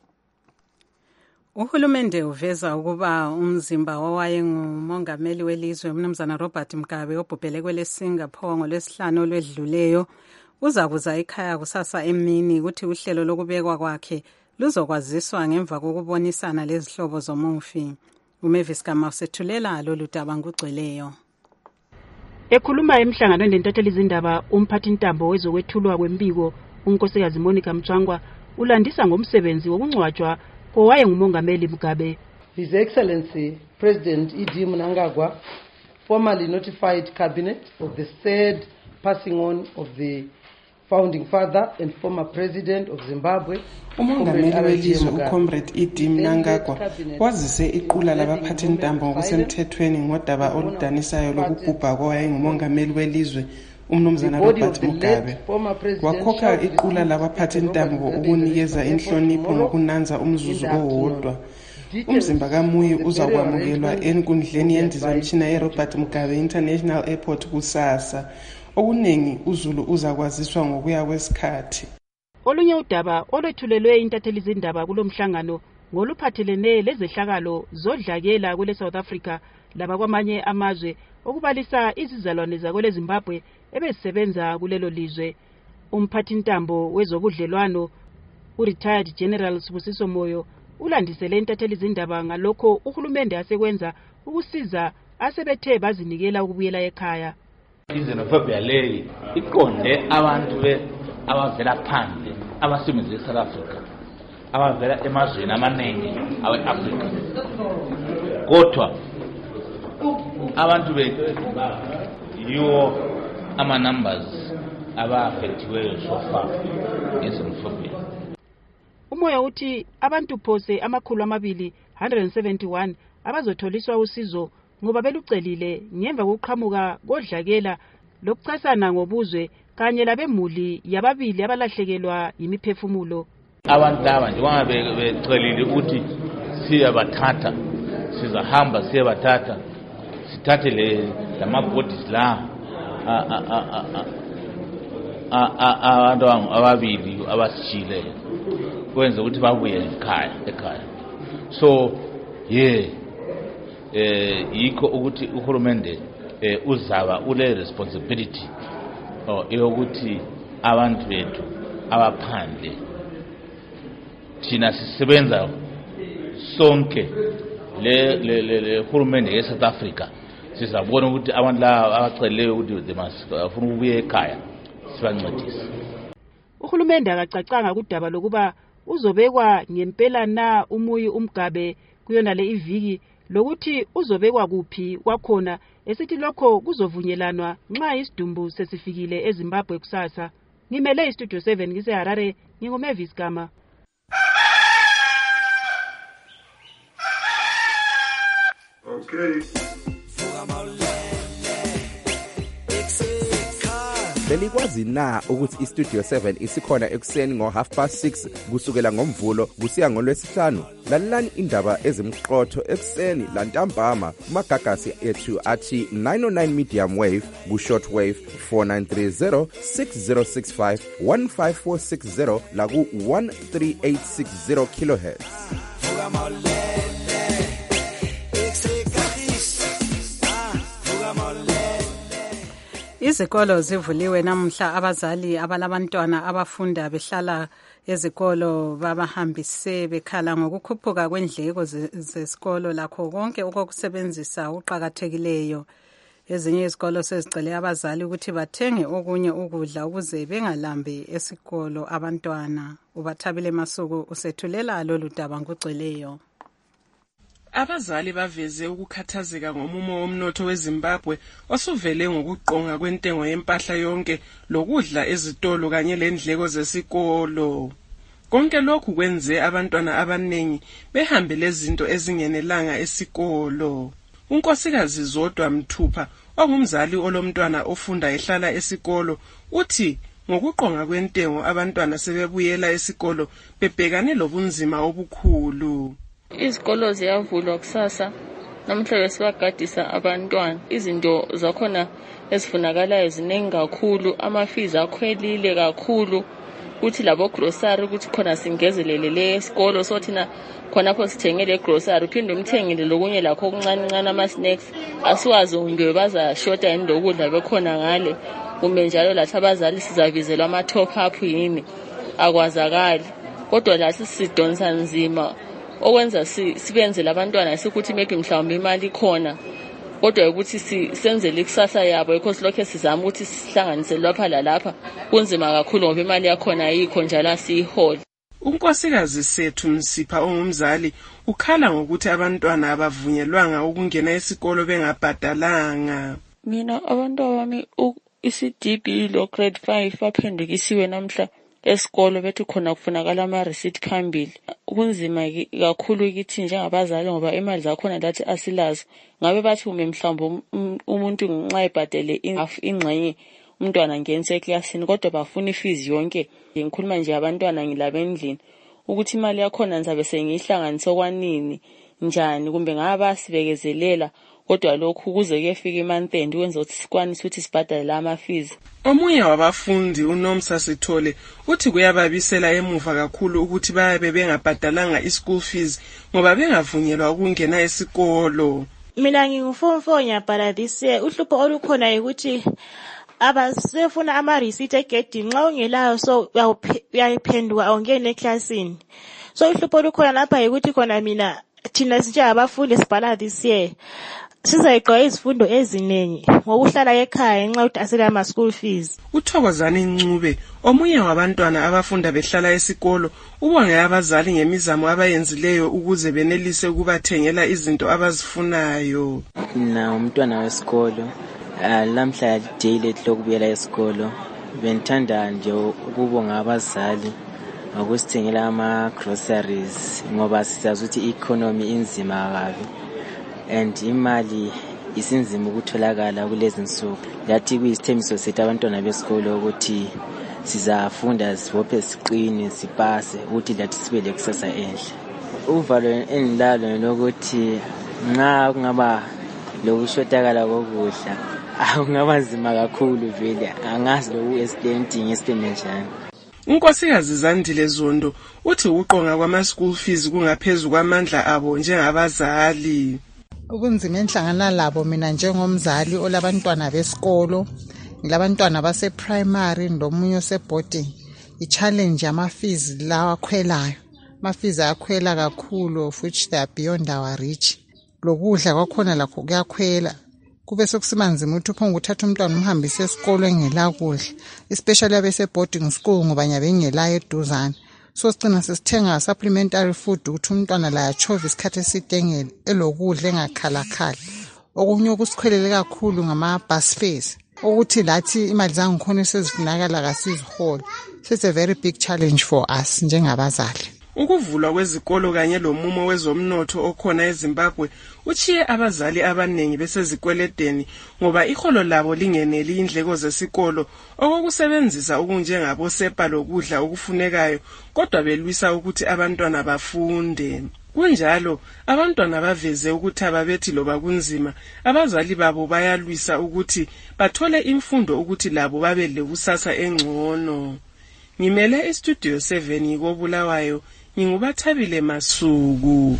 Uhulumende uveza ukuba umzimba wawayengumongameli welizwe umnumzana Robert Mugabe obhubhele kwele Singapore ngolwesihlanu olwedluleyo uzakuza ekhaya kusasa emini ukuthi uhlelo lokubekwa kwakhe luzokwaziswa ngemva kokubonisana lezihlobo zomufi. uMavis Kama usethulela lolu daba ngugcweleyo. Ekhuluma emhlanganweni lentatheli izindaba umphathintambo wezokwethulwa kwempiko unkosikazi Monica Mchangwa ulandisa ngomsebenzi wokungcwatshwa kowaye ngumongameli Mugabe. His Excellency President E D Mnangagwa formally notified cabinet of the sad passing on of the founding father and former president of Zimbabwe. Umongameli welizwe uComrade E D Mnangagwa wazise iqula labaphathintambo ngokusemthethweni ngodaba oludanisayo lokubhubha kowaye ngumongameli welizwe umnumzana Robert Mugabe. Wakhokha iqula labaphathintambo ukunikeza inhlonipho ngokunanza umzuzu owodwa. Umzimba kaMuyi uzakwamukelwa enkundleni yendizamtshina yeRobert Mugabe International Airport kusasa. Okuningi uZulu uzakwaziswa ngokuya kwesikhathi. Olunye udaba olwethulelwe intatheli izindaba kulomhlangano ngoluphathelene lezehlakalo zodlakela kwele South Africa laba kwamanye amazwe okubalisa izizalwane zakwele Zimbabwe ebesebenza kulelo lizwe. Umphathintambo wezobudlelwano uRetired General Sibusiso Moyo ulandisele intatheli zindaba ngalokho uhulumende asekwenza ukusiza asebethe bazinikela ukubuyela ekhaya. Izenophobia leyi iqonde abantu be abavela phandle abasebenza eSouth Africa abavela emazweni amaningi awe-Afrika. Kodwa abantu bethu yiwo ama-numbers aba-affectiweyo so far ngezenophobia. Umoya uthi abantu phose amakhulu amabili one hundred seventy-one abazotholiswa usizo ngoba belucelile ngemva kokuqhamuka kodlakela lokuchasana ngobuzwe kanye labemuli yababili abalahlekelwa yimiphefumulo. Abantu laba njengoba becelile ukuthi siyabathatha sizahamba siyabathatha sithathe le lamabodies la abantu ababili abasishile kwenza ukuthi babuye ekhaya ekhaya. So yeah eh yikho ukuthi uhulumende uzaba ule responsibility yokuthi abantu bethu abaphandle thina sisebenza sonke le le le uhulumende ye South Africa sizabona ukuthi abantu laba abaceleyo ukuthi demasifa afuna ukubuya ekhaya sibancedise. Uhulumende akacacanga kudaba lokuba uzobekwa ngempela na umuyi umgabe kuyona le iviki lokuthi uzobekwa kuphi kwakhona esithi lokho kuzovunyelana nxa isidumbu sesifikile eZimbabwe kusasa. Ngimele iStudio seven ngise Harare nginguMavis Gama. Okay. Belikwazi na ukuthi iStudio seven isikhona ekuseni ngo half past six kusukela ngomvulo kusiya ngolwesihlanu? Lalelani indaba ezimqotho ekuseni lantambama kumagagasi ethu athi nine oh nine medium wave ku short wave four nine three zero six zero six five one five four six zero la ku one three eight six zero kilohertz. Izikolo zivuliwe namhla. Abazali abalabantwana abafunda behlala ezikolo babahambise bekhala ngokukhuphuka kwendleko zesikolo lakho konke okokusebenzisa uqhakathekileyo. Ezinye izikolo sezicele abazali ukuthi bathenge okunye ukudla ukuze bengalambi esikolo abantwana. Ubathabile Masuku usethulela lolu daba ngugcweleyo. Abazali baveze ukukhathazeka ngomumo womnotho weZimbabwe osuvele ngokuqonga kwentengo yempahla yonke lokudla ezitolo kanye lendleko zesikolo. Konke lokhu kwenze abantwana abanengi behambe lezinto ezingenelanga esikolo. Unkosikazi Zodwa Mthupha ongumzali olomntwana ofunda ehlala esikolo uthi ngokuqonga kwentengo abantwana sebebuyela esikolo bebhekane lobunzima obukhulu. Izikolo ziyavulwa kusasa namhla besibagadisa abantwana. Izinto zakhona ezifunakalayo ziningi kakhulu, amafizi akhwelile kakhulu, uthi labo grocery ukuthi khona singezelele le esikolo so thina khonapho sithengele grocery uphinde umthengele lokunye lakho okuncane ncane ama snacks asiwazi unge baza shorta indokudla bekhona ngale. Kumbe njalo lathi abazali sizavizelwa ama top up yini akwazakali, kodwa lathi sidonsa nzima okwenza sibenzele abantwana sikuthi maybe mhlawumbe imali khona, kodwa ukuthi senzele ikusasa yabo yikho silokho sizama ukuthi sihlanganise lapha lalapha kunzima kakhulu ngoba imali yakhona ayikho njalo asiyiholi. Unkosikazi Sethu Msipha ongumzali ukhala ngokuthi abantwana abavunyelwanga ukungena esikolo bengabhadalanga. Mina abantu abami I-C D B lo grade five baphendukisiwe namhla esikolo bethi khona kufunakala ama receipt phambili. Kunzima kakhulu kithi njengabazali ngoba imali zakhona lathi asilazo. Ngabe bathi ume mhlawumbe umuntu nxa ebhadele ingxenye umntwana ngenise eclassini kodwa bafuna ifees yonke. Ngikhuluma nje abantwana ngilabendlini ukuthi imali yakhona ngizabe sengihlanganisa kwanini njani kumbe ngaba sibekezelela, kodwa lokhu kuze kuyefika imonth end kwenza ukuthi sikwanise ukuthi sibhadale lama fees. Omunye wabafundi uNomsa Sithole uthi kuyababisela emuva kakhulu ukuthi bayabe bengabhadalanga i-school fees ngoba bengavunyelwa ukungena esikolo. Mina ngingufo four nyabhala this year. Uhlupho olukhona ukuthi abasefuna ama receipt egedini nxa ungelayo so uyayiphenduka awungene eclassini. So uhlupho olukhona lapha yikuthi khona mina thina sinjengabafundi sibhala this year sizayigqoka izifundo eziningi ngokuhlala ekhaya ngenxa yokuthi asela ma school fees. uThokozani Ncube omunye wabantwana abafunda behlala esikolo ubonge abazali ngemizamo abayenzileyo ukuze benelise ukubathengela izinto abazifunayo. Na umntwana wesikolo lamhla daily lokubuyela esikolo bentanda nje ukubonga abazali ngokusithengela ama groceries ngoba sizazi ukuthi economy inzima kabi and imali isinzima ukutholakala kulezi nsuku. Lathi kuyisithembiso sethu abantwana besikolo ukuthi sizafunda sibophe siqine sipase ukuthi lathi sibe lekusasa enhle. Uvalo enilalo lokuthi nxa kungaba lokushotakala kokudla akungaba nzima kakhulu vele angazi loku explaining explain njani. Unkosikazi Zandile Zondo uthi uqonga kwama school fees kungaphezulu kwamandla abo njengabazali. Ukunzima enhlangana labo mina njengomzali olabantwana besikolo ngilabantwana base primary ndomunye ose boarding i-challenge ama fees lawa akhwelayo. Ama fees akhwela kakhulu of which they are beyond our reach. Lokudla kwakhona lakho kuyakhwela kube sokusimanzima ukuthi uphonga uthatha umntwana umhambise esikolo engela kudla especially abese boarding school ngoba nyabe ngelayo eduzane. So sicina sesithenga supplementary food ukuthi umntwana la achove isikhathi esitengele elokudla engakhalakhala. Okunye okusikhwelele kakhulu ngama bus fares ukuthi lathi imali zangikhona sezifunakala kasiziholo. So it's a very big challenge for us njengabazali. Ukuvulwa kwezikolo kanye lomumo wezomnotho okhona eZimbabwe uchiye abazali abanengi besezikweledeni ngoba iholo labo lingeneli indleko zesikolo okokusebenzisa okunjengabo sepa lokudla okufunekayo kodwa belwisa ukuthi abantwana bafunde. Kunjalo abantwana baveze ukuthi ababethi loba kunzima abazali babo bayalwisa ukuthi bathole imfundo ukuthi labo babe lekusasa engcono. Ngimele istudio seven koBulawayo Ngingubathabile Masuku.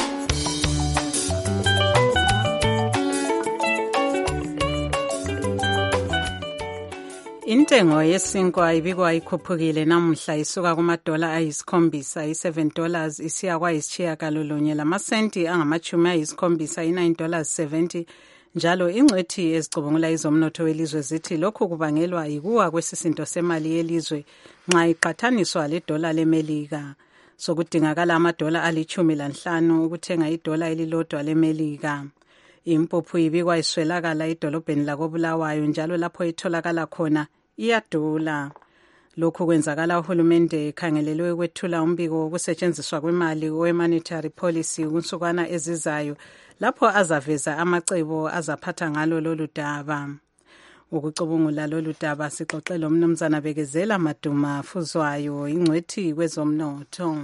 Intengo yesinkwa ibikwa ikhuphukile namuhla isuka kumadola ayisikhombisa i-seven dollars isiya kwayisitshiyagalolunye lamasenti angamachumi ayisikhombisa i-nine dollars seventy njalo ingcwethi ezicubungula izomnotho welizwe zithi lokhu kubangelwa yikuwa kwesisindo semali yelizwe nxa iqathaniswa ledola leMelika. Sokudingakala amadola alichumi lanhlanu ukuthenga idola elilodwa leMelika. Impuphu ibikwa iswelakala edolobheni lakoBulawayo njalo lapho itholakala khona iyadula. Lokhu kwenzakala uhulumende ekhangelelwe ukwethula umbiko wokusetshenziswa kwemali we-monetary policy kunsukwana ezizayo lapho azaveza amacebo azaphatha ngalo lolu daba. Ukucubungula lolu daba sixoxe lomnumzana Bekezela Maduma Fuzwayo ingcwethi kwezomnotho.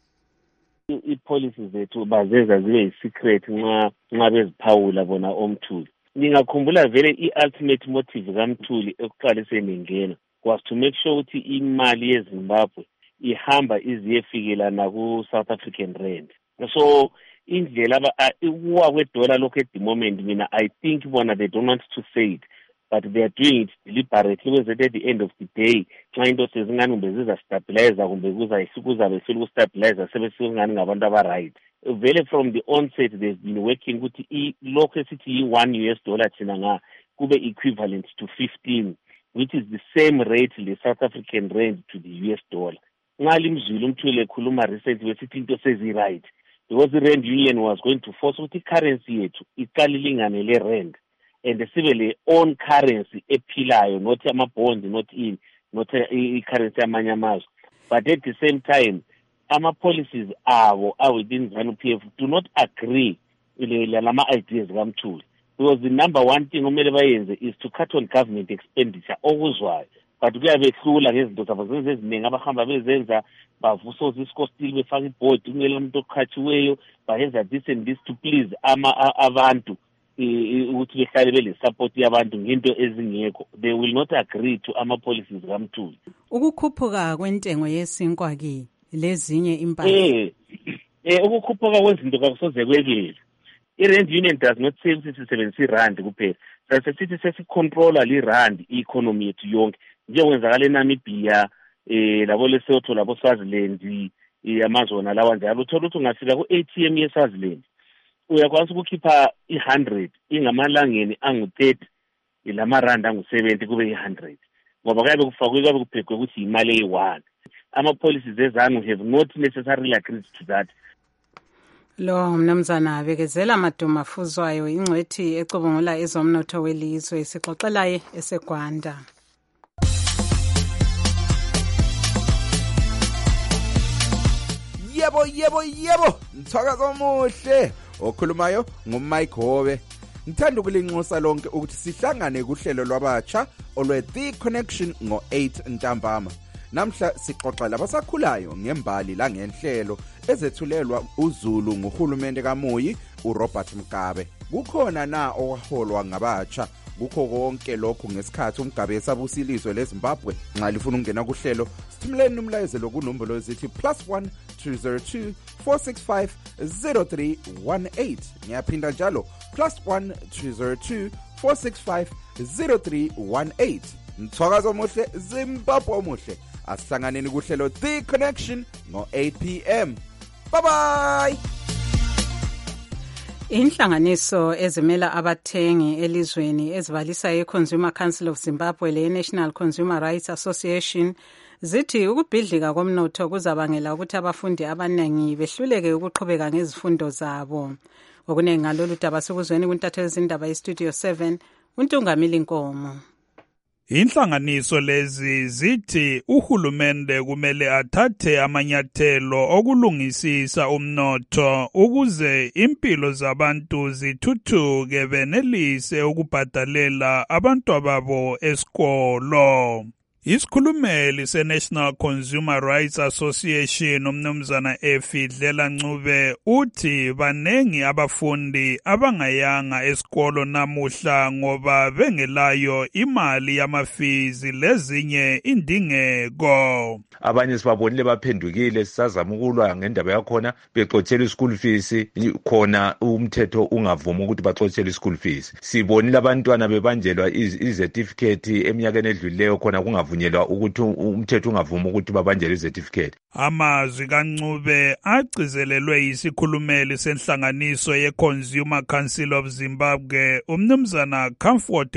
I-policies zethu bazeza zibe yi-secret nxa nxa beziphawula bona omthuli. Ngingakhumbula vele i-ultimate motive kaMthuli ekuqaliseni ngena was to make sure ukuthi imali yeZimbabwe ihamba iziyefikela naku-South African rand. So indlela ukuwa kwedola lokhu at the moment mina I think bona they don't want to say it but they are doing it deliberately because at the end of the day xa into sezingani kumbe ziza-stabilizer kumbe kuzabe seku-stabilizer sebesingani ngabantu aba-right. Vele from the onset they've been working ukuthi lokhu esithi yi-one U S dollar thina nga kube equivalent to fifteen which is the same rate le South African rand to the U S dollar. Ngali mzulu umthule ekhuluma recently besithi into sezi-right because the rand union was going to force ukuthi currency yethu iqale ilingane le rand and sibe le own currency ephilayo not ama-bond not in not i-currency yamanye amazwe. But at the same time ama-policies abo awithin ZANU-P F do not agree lama-ideas kaMthuli because the number one thing omele bayenze is to cut on government expenditure okuzwayo but kuyabehlula ngezinto zabo zenze eziningi abahamba bezenza bavusoza isikostile befaka ibhodi kumele umuntu oqhatshiweyo bayenza this and this to please ama abantu ukuthi behlale bele support yabantu ngento ezingekho. They will not agree to ama-policies kaMthuli. Ukukhuphuka kwentengo yesinkwa ki lezinye impahla eh eh ukukhuphuka kwezinto kakusoze kwekile. I-rand union does not say ukuthi sisebenzisa irand kuphela sasithi sesicontrola li-rand i-economy yethu yonke njengokwenzakala eNamibia eh labo Lesotho labo Swaziland yamazona lawa njalo uthola ukuthi ungafika ku-A T M yeSwaziland uyakwazi ukukhipha i-one hundred ingamalangeni angu-thirty ilamarandi angu-seventy kube i-one hundred ngoba kuyabe kufakwe kuyabe kuphekwe ukuthi imali eyi-one. Ama-policies ezangu have not necessarily agreed to that. Lo mnumzana bekezela Maduma Fuzwayo ingcwethi ecubungula ezomnotho welizwe sixoxelaye eseGwanda. Yebo yebo yebo mthakazo omuhle okhulumayo nguMike Hobe. Ngithanda ukulinxusa lonke ukuthi sihlangane kuhlelo lwabatsha olwe The Connection ngo eight ntambama. Namhla sixoxa labasakhulayo ngembali la ngenhlelo ezethulelwa uZulu nguhulumende kaMoyi uRobert Mugabe. Kukhona na owaholwa ngabatsha kukho konke lokho ngesikhathi uMgabe esabusilizwe leZimbabwe. Nxa lifuna ukungena kuhlelo sithumleni umlayezelo kunombolo ezithi plus one two zero two four six five zero three one eight. Ngiyaphinda njalo plus one two zero two four six five zero three one eight. Mthwakazo omuhle Zimbabwe omuhle. Asihlanganeni kuhlelo The Connection ngo eight p m. Bye bye. Inhlanganiso ezimela abathengi elizweni ezibalisa iConsumer Council of Zimbabwe le National Consumer Rights Association zithi ukubhidlika komnotho kuzabangela ukuthi abafundi abaningi behluleke ukuqhubeka ngezifundo zabo. Okuningi ngalolu daba sikuzweni kuntatheli izindaba yeStudio seven uNtungamili Nkomo. Inhlanganiso lezi zithi uhulumende kumele athathe amanyathelo okulungisisa umnotho ukuze impilo zabantu zithuthuke benelise ukubhadalela abantu ababo esikolo. Isikhulumeli se-National Consumer Rights Association umnumzana Efidlela Ncube uthi banengi abafundi abangayanga esikolo namuhla ngoba bengelayo imali yamafizi lezinye indingeko. Abanye sibabonile baphendukile sisazama ukulwa ngendaba yakhona bexothela ischool fees khona umthetho ungavuma ukuthi baxothele ischool fees. Sibonile abantwana bebanjelwa izethifikhethi eminyakeni edlulileyo khona kunga vunyelwa ukuthi umthetho ungavuma ukuthi babanjele izethifikhethi. Amazwi kaNcube agcizelelwe yisikhulumeli senhlanganiso ye-Consumer Council of Zimbabwe umnumzana Comfort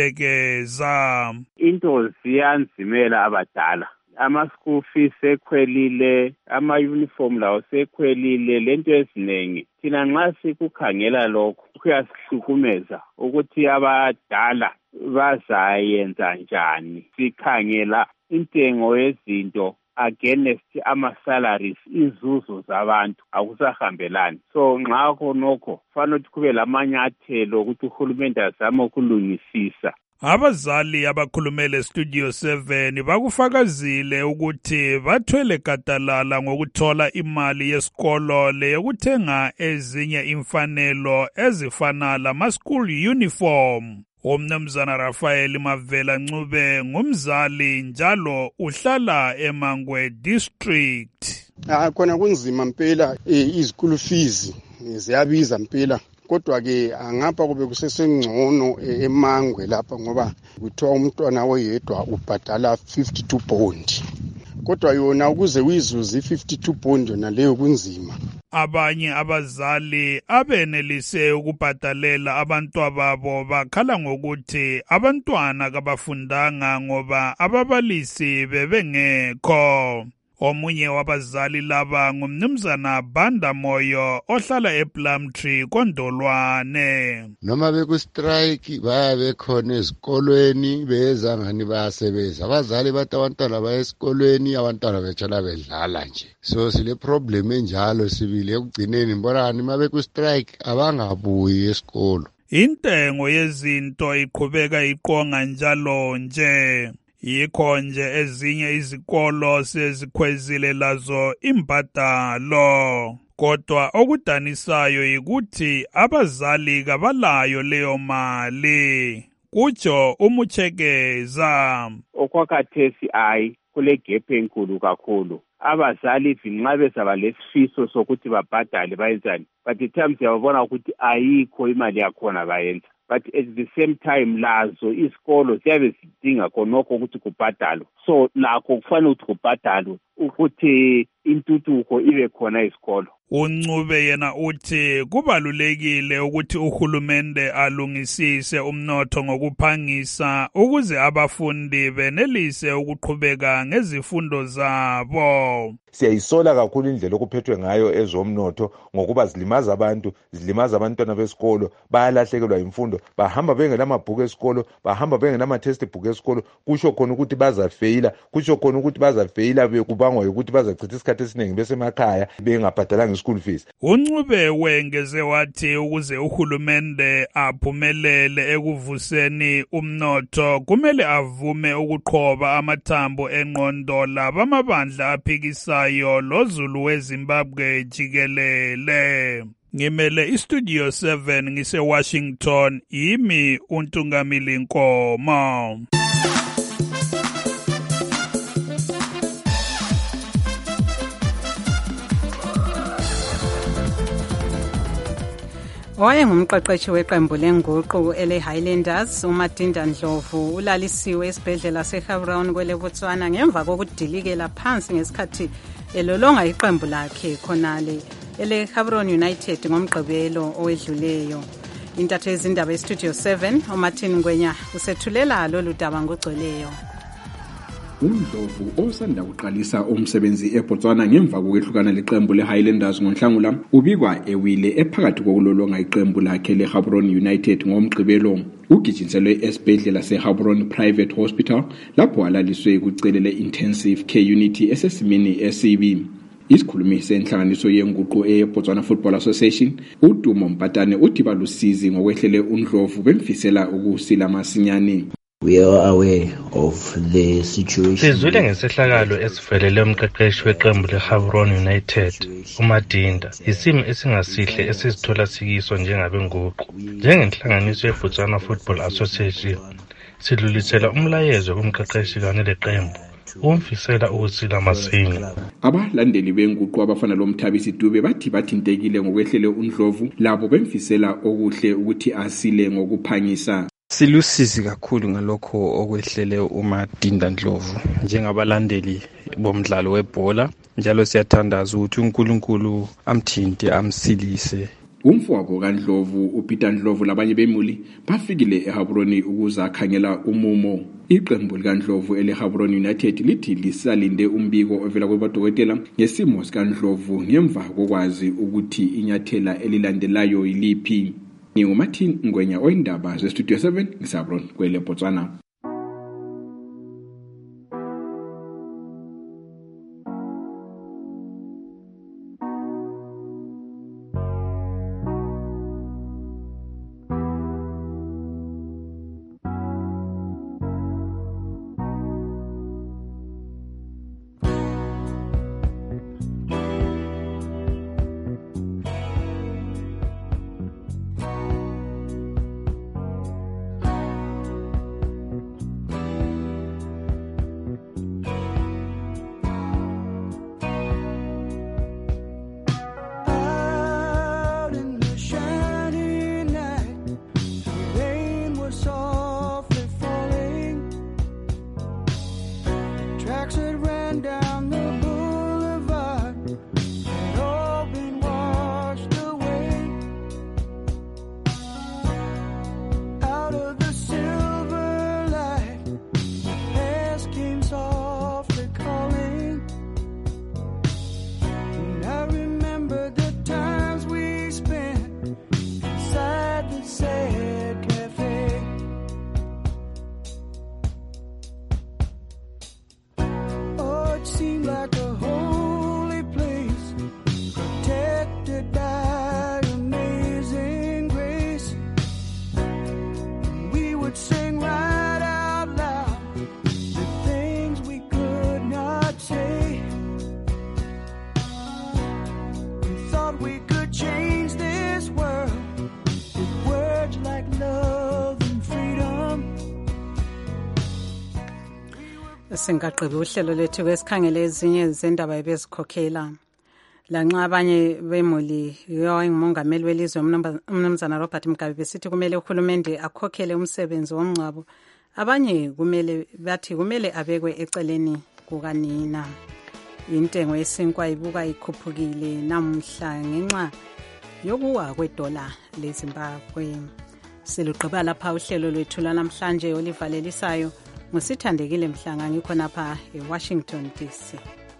Muchekeza. Into ziyanzimela abadala. Ama-school fees sekhwelile, ama-uniform lawo sekhwelile, lento ezinengi. Thina nxa sikukhangela lokho kuyasihlukumeza ukuthi abadala bazayenza njani. Sikhangela intengo yezinto against ama-salaries, izuzo zabantu akusahambelani. So nxa khonokho fanele ukuthi kube lamanyathelo ukuthi uhulumende azame ukulungisisa. Abazali abakhulumele Studio seven bakufakazile ukuthi bathwele gadalala ngokuthola imali yesikolo leyokuthenga ezinye imfanelo ezifana lama-school uniform. Umnumzana Rafael Mavela Ncube ngumzali njalo uhlala eMangwe district. Ah khona kunzima impela izikulu fees ziyabiza impela. Kodwa ke angapha kube kusesengcono eMangwe lapha ngoba kuthiwa umntwana oyedwa ubhadala fifty-two pound. Kodwa yona ukuze uyizuze fifty-two pound yona leyo kunzima. Abanye abazali abenelise ukubhadalela abantwababo bakhala ngokuthi abantwana kabafundanga ngoba ababalisi bebengekho. Omunye wabazali laba ngumnumzana Banda Moyo ohlala ePlumtree Kondolwane. Noma beku strike bayabe khona ezikolweni beza ngani bayasebenza. Abazali bathi abantwana baya esikolweni abantwana bethola bedlala nje. So sile problem enjalo sibile ekugcineni mbonani mabeku strike abangabuyi esikolo. Intengo yezinto iqhubeka iqonga njalo nje. Yikho nje ezinye izikolo sezikhwezile lazo imbadalo. Kodwa okudanisayo yikuthi abazali kabalayo leyo mali. Kutsho umuchekeza. Okwakhathesi ayi kule gap enkulu kakhulu. Abazali nxa bezaba lesifiso sokuthi babhadale bayenzani. But the times yabona ukuthi ayikho imali yakhona bayenza. But at the same time lazo isikolo siyabe sidinga khonokho ukuthi kubhadalwe. So lakho kufanele ukuthi kubhadalwe ukuthi intuthuko ibe khona isikolo. uNcube yena uthi kubalulekile ukuthi uhulumende alungisise umnotho ngokuphangisa ukuze abafundi benelise ukuqhubeka ngezifundo zabo. Siyayisola kakhulu indlela okuphethwe ngayo ezomnotho ngokuba zilimaza abantu, zilimaza abantwana besikolo, bayalahlekelwa imfundo, bahamba bengelamabhuku esikolo, bahamba bengenama textbook esikolo, kusho khona ukuthi bazafeyila, kusho khona ukuthi bazafeyila bekubangwa ukuthi bazachitha isikhathi esiningi besemakhaya bengabhadalanga school fees. uNcube wengeze wathi ukuze uhulumende aphumelele ekuvuseni umnotho kumele avume ukuqhoba amathambo engqondo labamabandla aphikisayo loZulu weZimbabwe jikelele. Ngimele istudio seven ngise Washington, yimi uNtungamili Nkomo. Wayengumqeqeshi weqembu lenguqu ele Highlanders uMadinda Ndlovu ulalisiwe esibhedlela seGaborone kwele Botswana ngemva kokudilikela phansi ngesikhathi elolonga iqembu lakhe khonale ele Gaborone United ngomgqibelo owedluleyo. Intatho yezindaba eStudio seven uMartin Ngwenya usethulela lolu daba ngogcweleyo. uNdlovu osanda kuqalisa umsebenzi eBotswana ngemva kokwehlukana leqembu leHighlanders ngoNhlangula ubikwa ewile ephakathi kokulolonga iqembu lakhe leGaborone United ngomgqibelo. Ugijinselwe esibhedlela seGaborone Private Hospital lapho alaliswe kucelele intensive care unit esesimini esibi. Isikhulumi senhlanganiso yenguqu eBotswana Football Association uDumo Mpatane uthi balusizi ngokwehlele uNdlovu bemfisela ukusila masinyane. We are aware of the situation. Sizwile ngesehlakalo esivelele umqeqeshi weqembu leGaborone United uMadinda. Isimo esingasihle esizithola sikiso njengabenguqu. Njengenhlanganiso yeBotswana Football Association sidlulisela umlayezo kumqeqeshi kanye leqembu umfisela ukusila masinya. Abalandeli benguqu abafana loMthabisi Dube bathi bathintekile ngokwehlele uNdlovu labo bemfisela okuhle ukuthi asile ngokuphangisa. Silusizi kakhulu ngalokho okwehlele uMadinda Ndlovu njengabalandeli bomdlalo webhola, njalo siyathandaza ukuthi uNkulunkulu amthinte amsilise. Umfowabo kaNdlovu uPeter Ndlovu labanye bemuli bafikile eGaborone ukuza khangela umumo. Iqembu likaNdlovu eleGaborone United lithi lisalinde umbiko ovela kwabadokotela ngesimo sikaNdlovu ngemva kokwazi ukuthi inyathela elilandelayo yiliphi. NginguMartin Ngwenya oyindaba zeStudio seven ngisaBron kwele Botswana. Singaqhubeka uhlelo lethu kwesikhangele ezinye zendaba ebezikhokhela. Lanxa abanye bemuli yowayengumongameli welizwe umnumzana Robert Mugabe besithi kumele uhulumende akhokhele umsebenzi womngcwabo, abanye kumele bathi kumele abekwe eceleni kukanina. intengo yesinkwa ibuka ikhuphukile namhla ngenxa yokuwa kwedola leZimbabwe. Silugqiba lapha uhlelo lwethu namhlanje olivalelisayo ngusithandekile Mhlanga ngikho napha eWashington D C.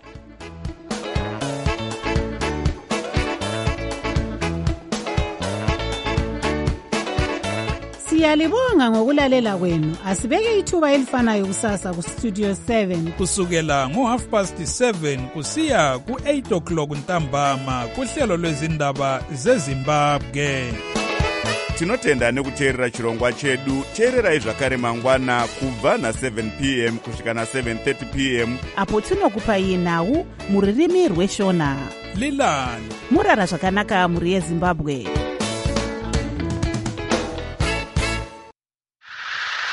Siyalibonga ngokulalela kwenu. Asibeke ithuba elifanayo kusasa ku Studio seven kusukela ngo half past seven kusiya ku eight o'clock ntambama kuhlelo lwezindaba zeZimbabwe. Tinotenda nekuteerera chirongwa chedu. Teererai zvakare mangwana kubva na seven p m kusvika na seven thirty p m apo tinokupai nhau muririmi rweshona. Lilani murara zvakanaka muri yeZimbabwe.